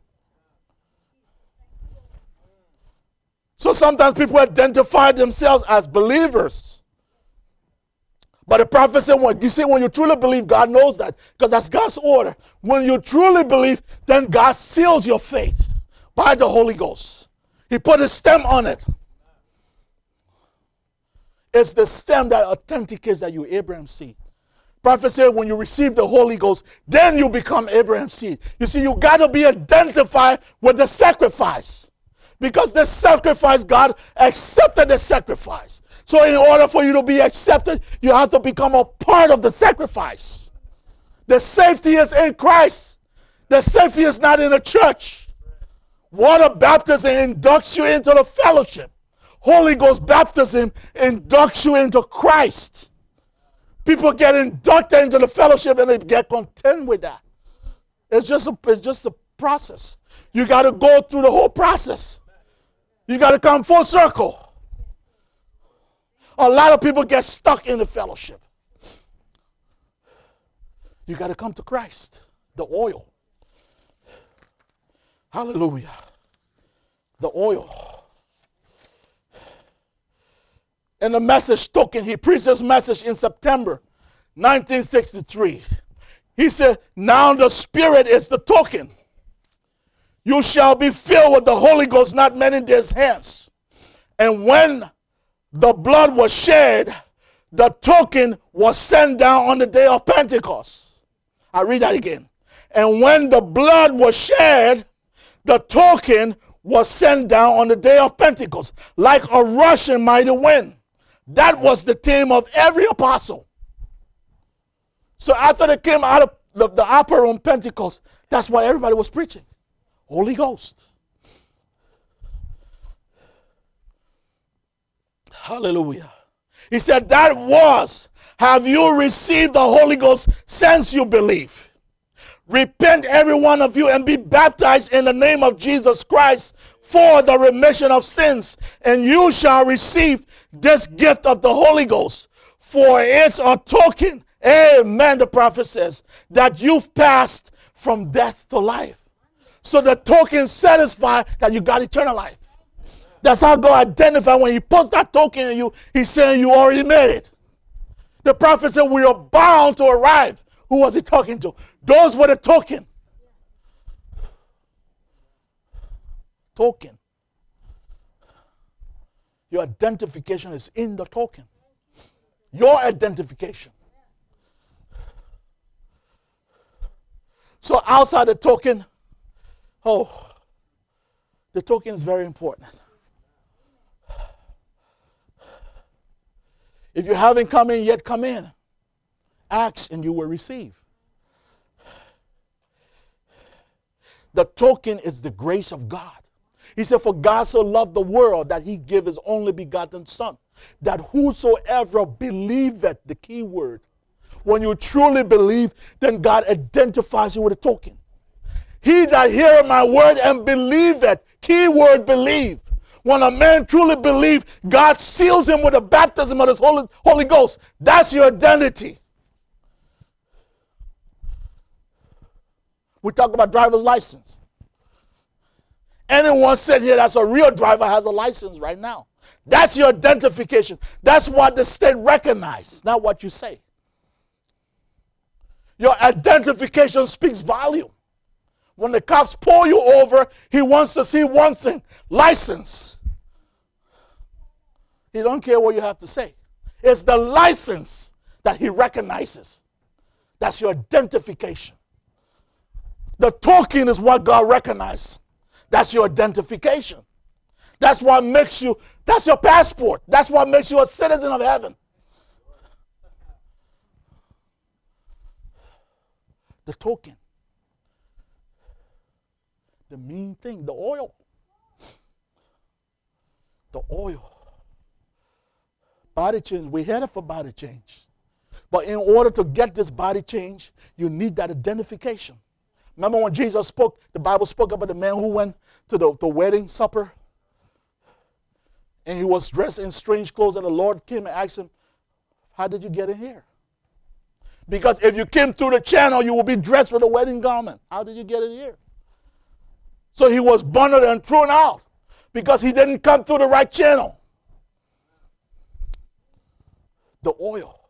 So sometimes people identify themselves as believers. But the prophet said, when, you see, when you truly believe, God knows that, because that's God's order. When you truly believe, then God seals your faith by the Holy Ghost. He put a stamp on it. It's the stamp that authenticates that you're Abraham's seed. Prophet said, when you receive the Holy Ghost, then you become Abraham's seed. You see, you got to be identified with the sacrifice. Because the sacrifice, God accepted the sacrifice. So in order for you to be accepted, you have to become a part of the sacrifice. The safety is in Christ. The safety is not in the church. Water baptism inducts you into the fellowship. Holy Ghost baptism inducts you into Christ. People get inducted into the fellowship and they get content with that. It's just a, it's just a process. You got to go through the whole process. You got to come full circle. A lot of people get stuck in the fellowship. You got to come to Christ, the oil. Hallelujah. The oil. In the message token, he preached this message in September nineteen sixty-three. He said, now the Spirit is the token. You shall be filled with the Holy Ghost not many days hence. And when the blood was shed, the token was sent down on the day of Pentecost. I read that again. And when the blood was shed, the token was sent down on the day of Pentecost, like a rushing mighty wind. That was the theme of every apostle. So after they came out of the, the upper room Pentecost, that's why everybody was preaching. Holy Ghost. Hallelujah. He said, that was, have you received the Holy Ghost since you believe? Repent every one of you and be baptized in the name of Jesus Christ for the remission of sins, and you shall receive this gift of the Holy Ghost, for it's a token, amen, the prophet says, that you've passed from death to life. So the token satisfies that you got eternal life. That's how God identifies. When he puts that token in you, he's saying you already made it. The prophet said we are bound to arrive. Who was he talking to? Those were the token. Token. Your identification is in the token. Your identification. So outside the token, oh, the token is very important. If you haven't come in yet, come in. Ask and you will receive. The token is the grace of God. He said, for God so loved the world that he gave his only begotten Son, that whosoever believeth, the key word, when you truly believe, then God identifies you with a token. He that heareth my word and believeth, key word believe. When a man truly believes, God seals him with the baptism of his Holy, Holy Ghost. That's your identity. We talk about driver's license. Anyone sitting here that's a real driver has a license right now. That's your identification. That's what the state recognizes, not what you say. Your identification speaks volume. When the cops pull you over, he wants to see one thing, license. He don't care what you have to say. It's the license that he recognizes. That's your identification. The token is what God recognizes. That's your identification. That's what makes you, that's your passport. That's what makes you a citizen of heaven. The token. The mean thing, the oil. The oil. Body change, we're headed for body change. But in order to get this body change, you need that identification. Remember when Jesus spoke, the Bible spoke about the man who went to the, the wedding supper and he was dressed in strange clothes, and the Lord came and asked him, how did you get in here? Because if you came through the channel, you will be dressed with a wedding garment. How did you get in here? So he was bundled and thrown out because he didn't come through the right channel. The oil.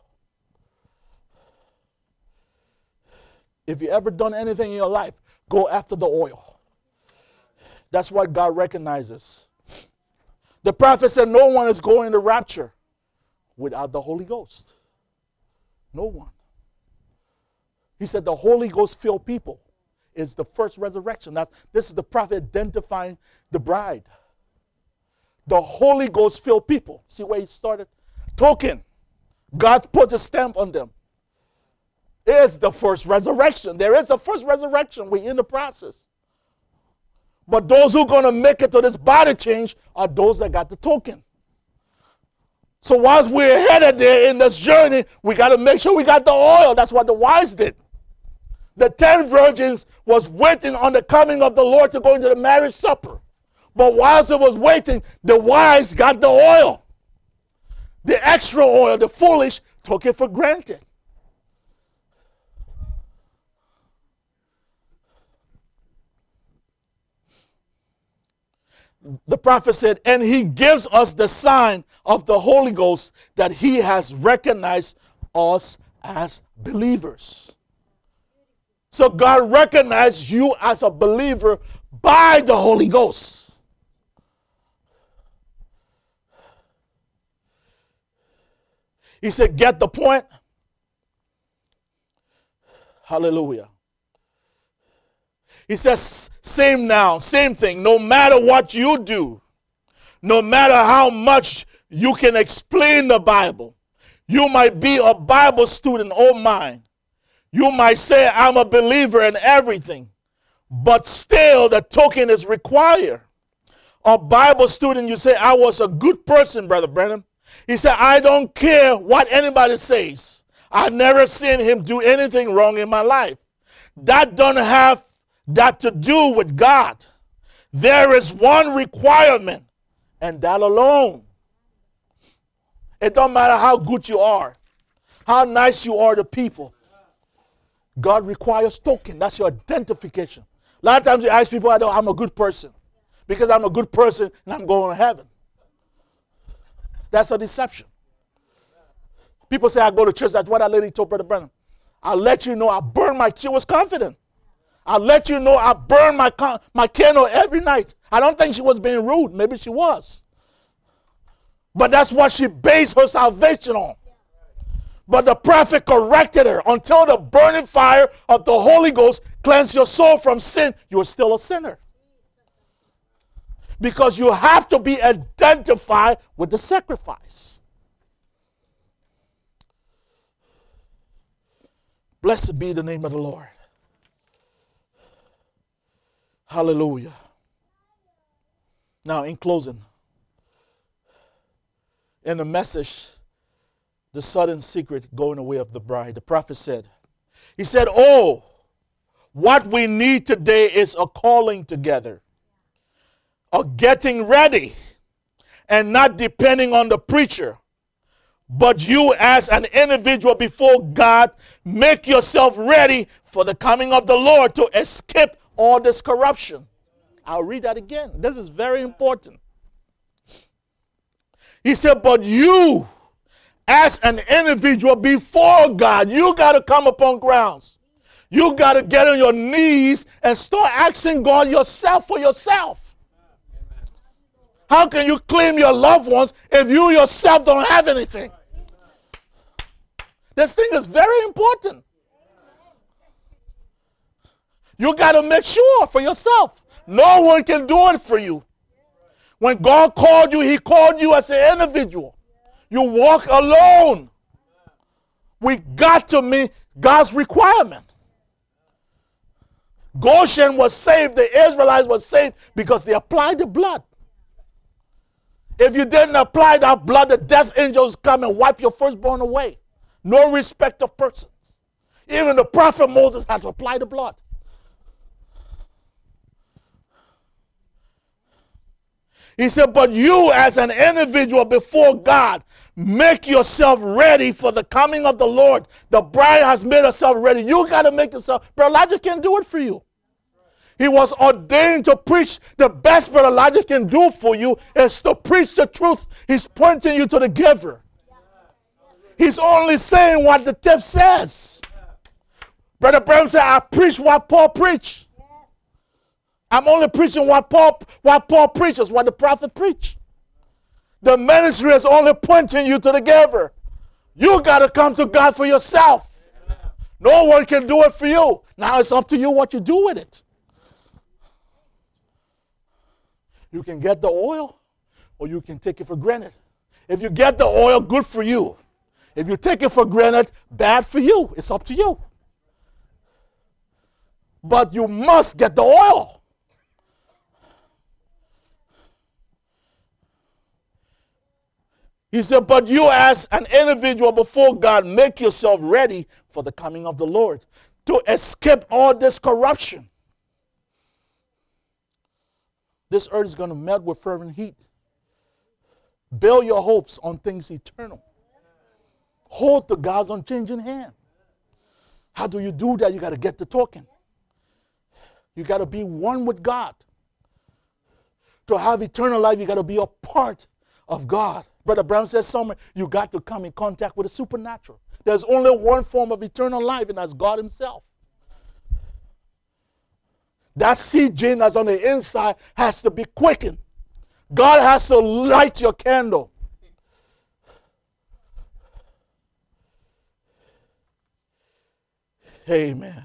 If you ever done anything in your life, go after the oil. That's what God recognizes. The prophet said no one is going to rapture without the Holy Ghost. No one. He said the Holy Ghost filled people is the first resurrection. That's, this is the prophet identifying the bride. The Holy Ghost filled people. See where he started? Token. God put a stamp on them. It's the first resurrection. There is a first resurrection. We're in the process. But those who are going to make it to this body change are those that got the token. So whilst we're headed there in this journey, we got to make sure we got the oil. That's what the wise did. The ten virgins was waiting on the coming of the Lord to go into the marriage supper. But whilst it was waiting, the wise got the oil. The extra oil, the foolish, took it for granted. The prophet said, and he gives us the sign of the Holy Ghost that he has recognized us as believers. So God recognized you as a believer by the Holy Ghost. He said, get the point? Hallelujah. He says, same now, same thing. No matter what you do, no matter how much you can explain the Bible, you might be a Bible student, oh my. You might say, I'm a believer in everything, but still the token is required. A Bible student, you say, I was a good person, Brother Branham. He said, I don't care what anybody says. I've never seen him do anything wrong in my life. That don't have that to do with God. There is one requirement, and that alone. It don't matter how good you are, how nice you are to people. God requires token. That's your identification. A lot of times you ask people, I know I'm a good person. Because I'm a good person and I'm going to heaven. That's a deception. People say, I go to church. That's what that lady told Brother Branham. I'll let you know I burn my, she was confident. I'll let you know I burn my, my candle every night. I don't think she was being rude. Maybe she was. But that's what she based her salvation on. But the prophet corrected her. Until the burning fire of the Holy Ghost cleanse your soul from sin, you're still a sinner. Because you have to be identified with the sacrifice. Blessed be the name of the Lord. Hallelujah. Now, in closing, in the message, the sudden secret going away of the bride, the prophet said, he said, oh, what we need today is a calling together, a getting ready, and not depending on the preacher, but you as an individual before God, make yourself ready for the coming of the Lord to escape all this corruption. I'll read that again. This is very important. He said, but you as an individual before God, you got to come upon grounds. You got to get on your knees and start asking God yourself for yourself. How can you claim your loved ones if you yourself don't have anything? This thing is very important. You got to make sure for yourself. No one can do it for you. When God called you, he called you as an individual. You walk alone. We got to meet God's requirement. Goshen was saved, the Israelites were saved because they applied the blood. If you didn't apply that blood, the death angels come and wipe your firstborn away. No respect of persons. Even the prophet Moses had to apply the blood. He said, but you as an individual before God, make yourself ready for the coming of the Lord. The bride has made herself ready. You got to make yourself. Brother Elijah can't do it for you. He was ordained to preach. The best Brother Elijah can do for you is to preach the truth. He's pointing you to the giver. He's only saying what the text says. Brother Branham said, I preach what Paul preached. I'm only preaching what Paul, what Paul preaches, what the prophet preached. The ministry is only pointing you to the giver. You got to come to God for yourself. No one can do it for you. Now it's up to you what you do with it. You can get the oil or you can take it for granted. If you get the oil, good for you. If you take it for granted, bad for you. It's up to you. But you must get the oil. He said, but you as an individual before God, make yourself ready for the coming of the Lord to escape all this corruption. This earth is going to melt with fervent heat. Build your hopes on things eternal. Hold to God's unchanging hand. How do you do that? You got to get to talking. You got to be one with God. To have eternal life, you got to be a part of God. Brother Brown says somewhere, you got to come in contact with the supernatural. There's only one form of eternal life, and that's God himself. That seed gene that's on the inside has to be quickened. God has to light your candle. Amen.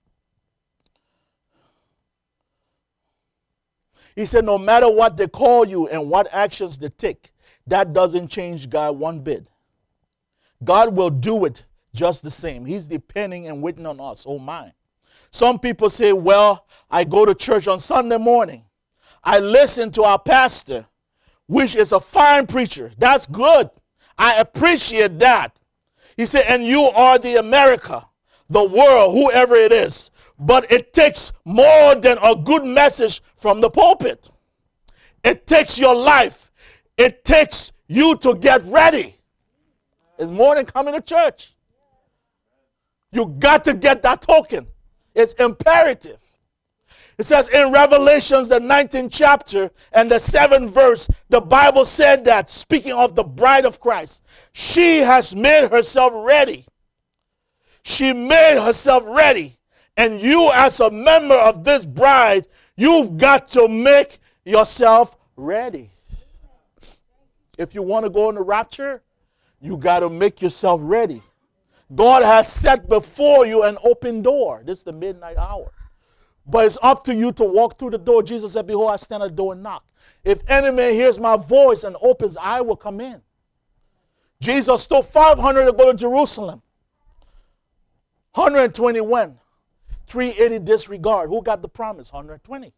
He said, no matter what they call you and what actions they take, that doesn't change God one bit. God will do it just the same. He's depending and waiting on us. Oh my. Some people say, well, I go to church on Sunday morning. I listen to our pastor, which is a fine preacher. That's good. I appreciate that. He said, and you are the America, the world, whoever it is. But it takes more than a good message from the pulpit. It takes your life. It takes you to get ready. It's more than coming to church. You got to get that token. It's imperative. It says in Revelations, the nineteenth chapter and the seventh verse, the Bible said that, speaking of the bride of Christ, she has made herself ready. She made herself ready. And you as a member of this bride, you've got to make yourself ready. If you want to go in the rapture, you got to make yourself ready. God has set before you an open door. This is the midnight hour. But it's up to you to walk through the door. Jesus said, behold, I stand at the door and knock. If any man hears my voice and opens, I will come in. Jesus told five hundred to go to Jerusalem. one hundred twenty went. three eighty disregard. Who got the promise? one hundred twenty.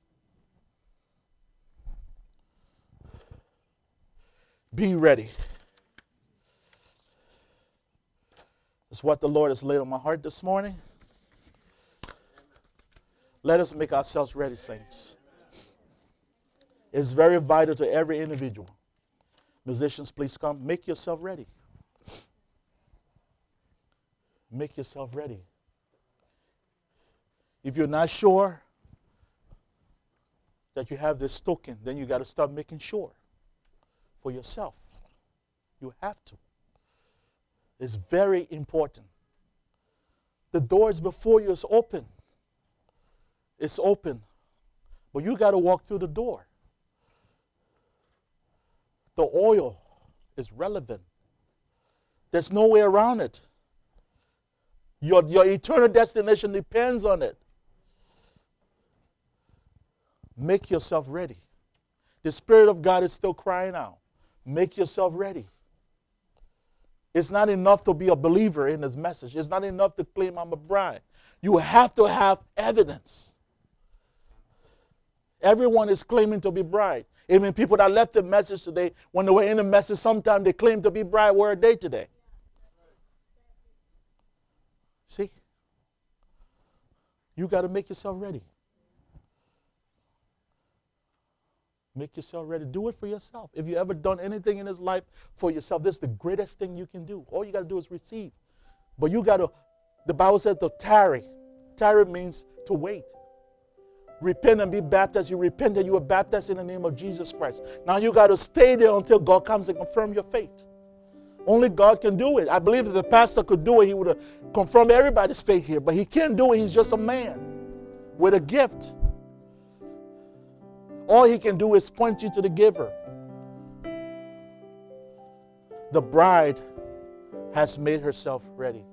Be ready. That's what the Lord has laid on my heart this morning. Let us make ourselves ready, saints. It's very vital to every individual. Musicians, please come. Make yourself ready. Make yourself ready. If you're not sure that you have this token, then you got to start making sure for yourself. You have to. It's very important. The door is before you. It's open. It's open. But you got to walk through the door. The oil is relevant. There's no way around it. Your, your eternal destination depends on it. Make yourself ready. The Spirit of God is still crying out. Make yourself ready. It's not enough to be a believer in His message. It's not enough to claim I'm a bride. You have to have evidence. Everyone is claiming to be bride. Even people that left the message today, when they were in the message, sometimes they claim to be bride. Where are they today? See? You got to make yourself ready. Make yourself ready. Do it for yourself. If you ever done anything in this life for yourself, this is the greatest thing you can do. All you got to do is receive. But you got to, the Bible says to tarry. Tarry means to wait. Repent and be baptized. You repent that you were baptized in the name of Jesus Christ. Now you got to stay there until God comes and confirm your faith. Only God can do it. I believe if the pastor could do it, he would have confirmed everybody's faith here. But he can't do it. He's just a man with a gift. All he can do is point you to the giver. The bride has made herself ready.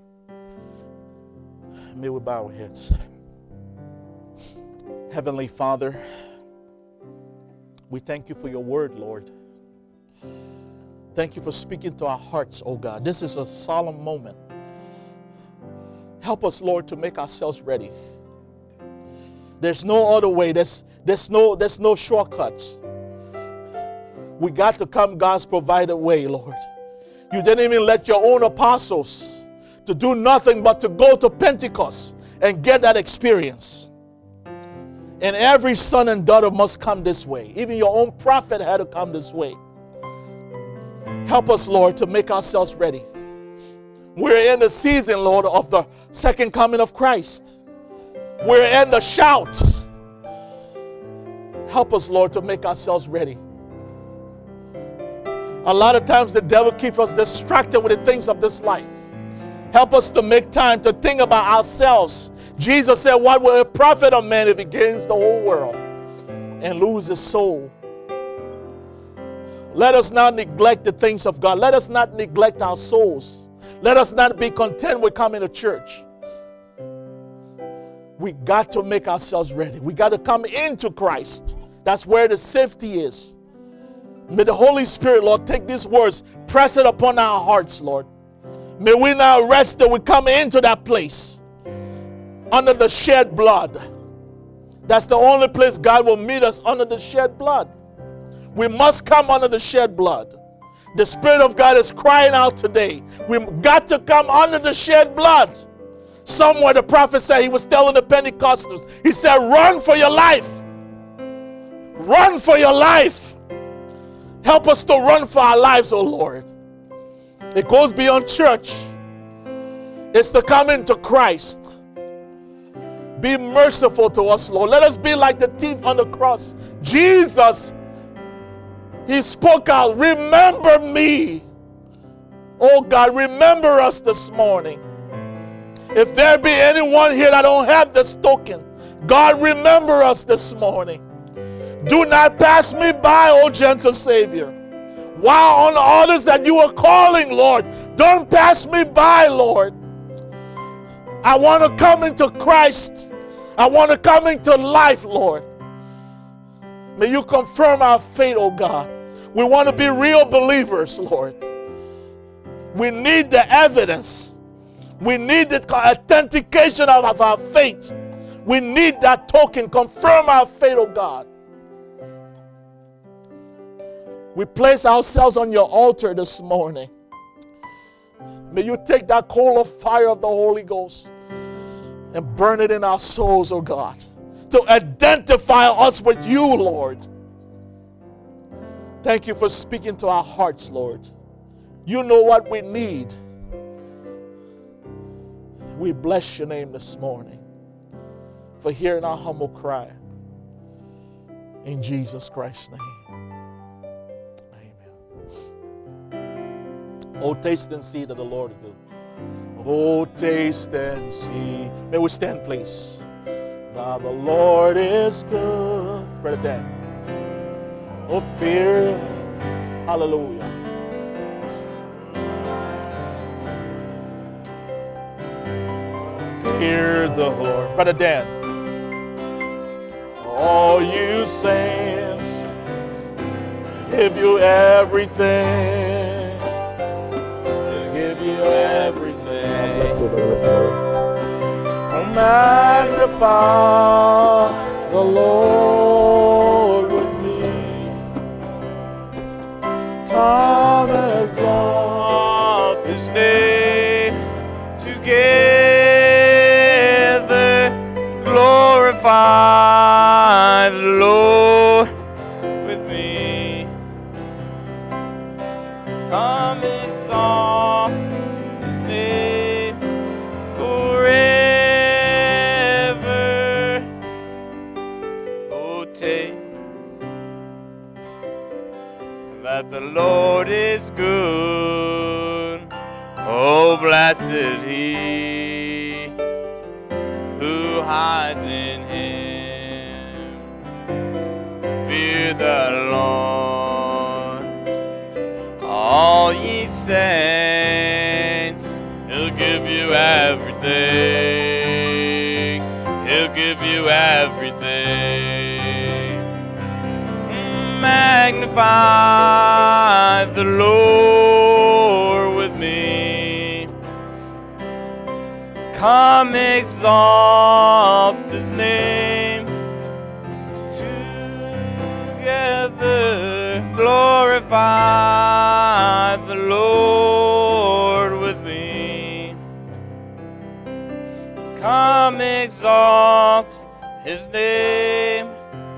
May we bow our heads. Heavenly Father, we thank you for your word, Lord. Thank you for speaking to our hearts, oh God. This is a solemn moment. Help us, Lord, to make ourselves ready. There's no other way. There's, there's, no, there's no shortcuts. We got to come God's provided way, Lord. You didn't even let your own apostles to do nothing but to go to Pentecost and get that experience. And every son and daughter must come this way. Even your own prophet had to come this way. Help us, Lord, to make ourselves ready. We're in the season, Lord, of the second coming of Christ. We're in the shout. Help us, Lord, to make ourselves ready. A lot of times the devil keeps us distracted with the things of this life. Help us to make time to think about ourselves. Jesus said, what will it profit a man if he gains the whole world and lose his soul? Let us not neglect the things of God. Let us not neglect our souls. Let us not be content with coming to church. We got to make ourselves ready. We got to come into Christ. That's where the safety is. May the Holy Spirit, Lord, take these words, press it upon our hearts, Lord. May we not rest till we come into that place under the shed blood. That's the only place God will meet us, under the shed blood. We must come under the shed blood. The Spirit of God is crying out today. We've got to come under the shed blood. Somewhere the prophet said, he was telling the Pentecostals, he said, run for your life. Run for your life. Help us to run for our lives, oh Lord. It goes beyond church. It's to come into Christ. Be merciful to us, Lord. Let us be like the thief on the cross. Jesus, he spoke out, remember me. Oh God, remember us this morning. If there be anyone here that don't have this token, God, remember us this morning. Do not pass me by, oh gentle Savior. While on others that you are calling, Lord, don't pass me by, Lord. I want to come into Christ. I want to come into life, Lord. May you confirm our faith, oh God. We want to be real believers, Lord. We need the evidence. We need the authentication of, of our faith. We need that token. Confirm our faith, oh God. We place ourselves on your altar this morning. May you take that coal of fire of the Holy Ghost and burn it in our souls, oh God, to identify us with you, Lord. Thank you for speaking to our hearts, Lord. You know what we need. We bless your name this morning for hearing our humble cry. In Jesus Christ's name. Amen. Oh, taste and see that the Lord is good. Oh, taste and see. May we stand, please. Now the Lord is good. Brother Dan. Oh, fear. Hallelujah. Fear the Lord. Brother Dan. All you saints, give you everything. He'll give you everything. God bless you, brother. Oh, magnify the Lord with me. Come exalt this day together. Glorify the Lord with me. Come exalt his name forever. Oh, taste that the Lord is good. Oh, blessed he who hides in him. Fear the Lord, all ye saints. He'll give you everything. He'll give you everything. Magnify the Lord with me. Come exalt his name together. Glorify the Lord. exalt his name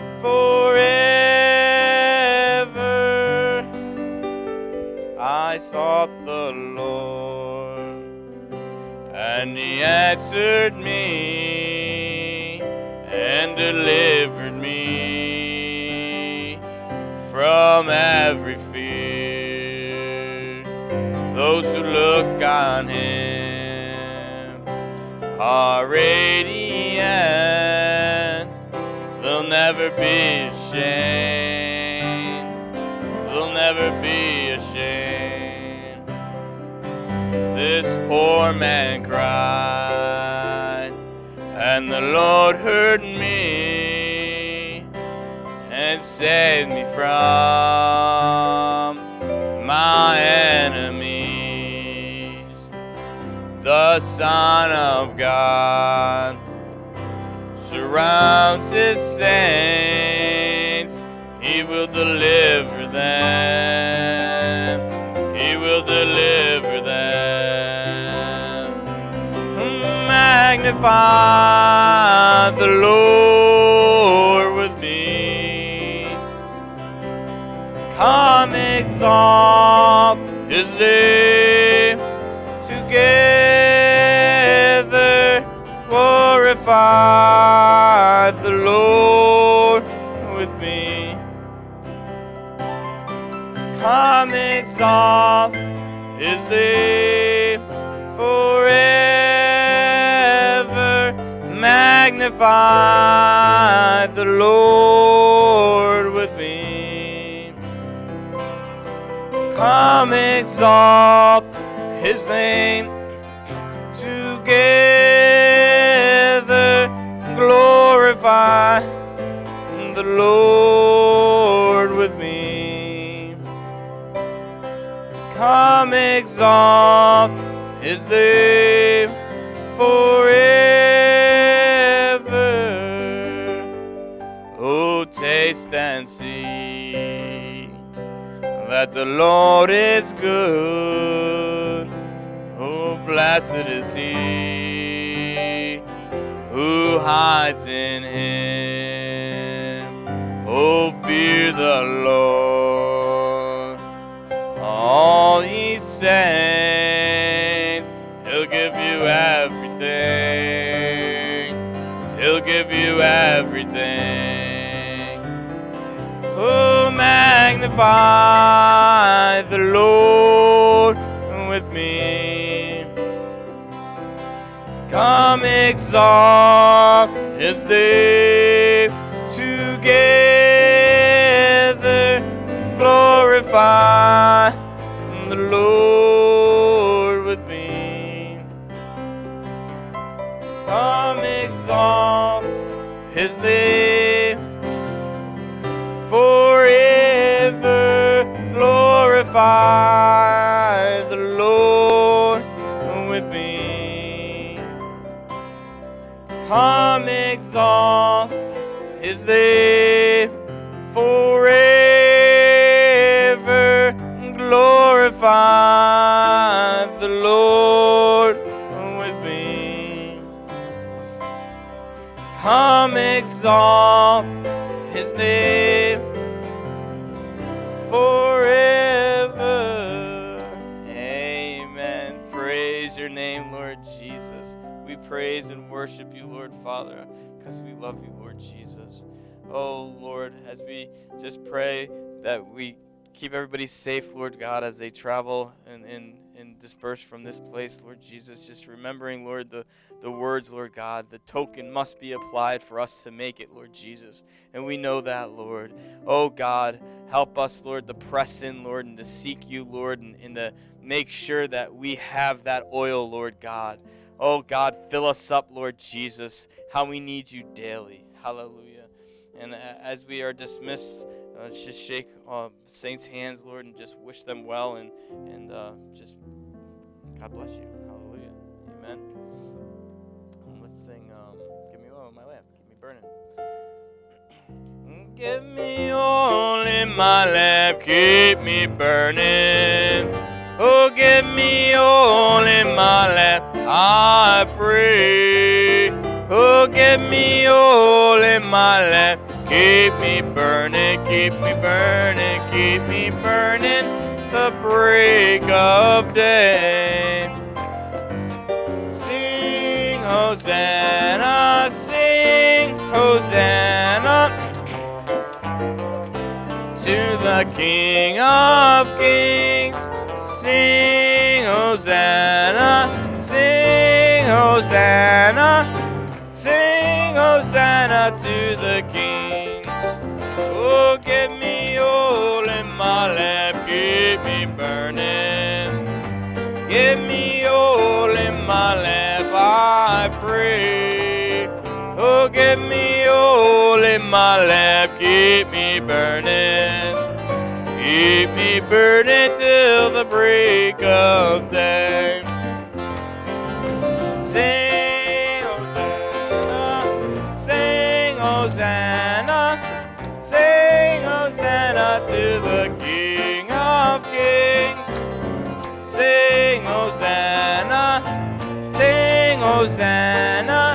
forever. I sought the Lord, and he answered me and delivered me from every fear. Those who look on him are radiant. They'll never be ashamed. They'll never be ashamed. This poor man cried, and the Lord heard me and saved me from my enemies. The Son of God surrounds his saints. He will deliver them. He will deliver them. Magnify the Lord with me. Come exalt his name together. Glorify the Lord with me. Come exalt his name forever. Magnify the Lord with me. Come exalt his name together. Glorify the Lord with me. Come exalt his name forever. Oh, taste and see that the Lord is good. Oh, blessed is he who hides in him. Oh, fear the Lord, all ye saints. He'll give you everything. He'll give you everything. Oh, magnify the Lord with me. Come exalt his name together. Glorify the Lord with me. Come exalt his name forever. Glorify the Lord with me. Come exalt his name forever. Glorify the Lord with me. Come exalt his name forever. Amen. Praise your name, Lord Jesus. We praise and worship you, Lord Father, because we love you, Lord Jesus. Oh, Lord, as we just pray that we keep everybody safe, Lord God, as they travel and, and, and disperse from this place, Lord Jesus. Just remembering, Lord, the, the words, Lord God, the token must be applied for us to make it, Lord Jesus. And we know that, Lord. Oh, God, help us, Lord, to press in, Lord, and to seek you, Lord, and, and to make sure that we have that oil, Lord God. Oh, God, fill us up, Lord Jesus, how we need you daily. Hallelujah. And as we are dismissed, uh, let's just shake uh, saints' hands, Lord, and just wish them well, and and uh, just God bless you. Hallelujah. Amen. And let's sing um, Give Me Oil in My Lamp, Keep Me Burning. Give me oil in my lamp, keep me burning. Oh, give me oil in my lamp, I pray. Oh, get me oil in my lamp. Keep me burning, keep me burning, keep me burning the break of day. Sing Hosanna, sing Hosanna to the King of Kings. Sing Hosanna, sing Hosanna, sing Hosanna to the King. Oh, get me oil in my lamp, keep me burning. Give me oil in my lamp, I pray. Oh, give me oil in my lamp, keep me burning. Keep me burning till the break of day. Sing Hosanna, sing Hosanna, sing Hosanna to the King of Kings. Sing Hosanna, sing Hosanna,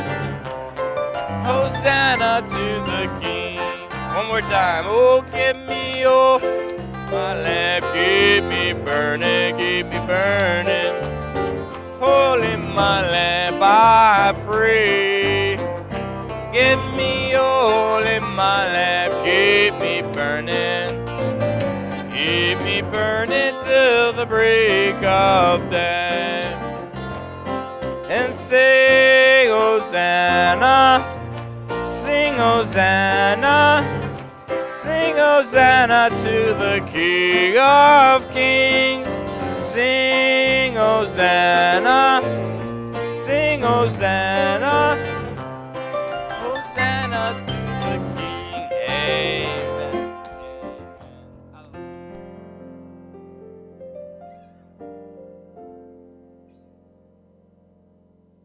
Hosanna to the King. One more time. Oh, give me your my lamp, keep me burning, keep me burning. Holy my lamp, I pray. Give me oil in my lamp, keep me burning. Keep me burning till the break of day. And sing Hosanna, sing Hosanna, sing Hosanna to the King of Kings. Sing Hosanna, sing Hosanna,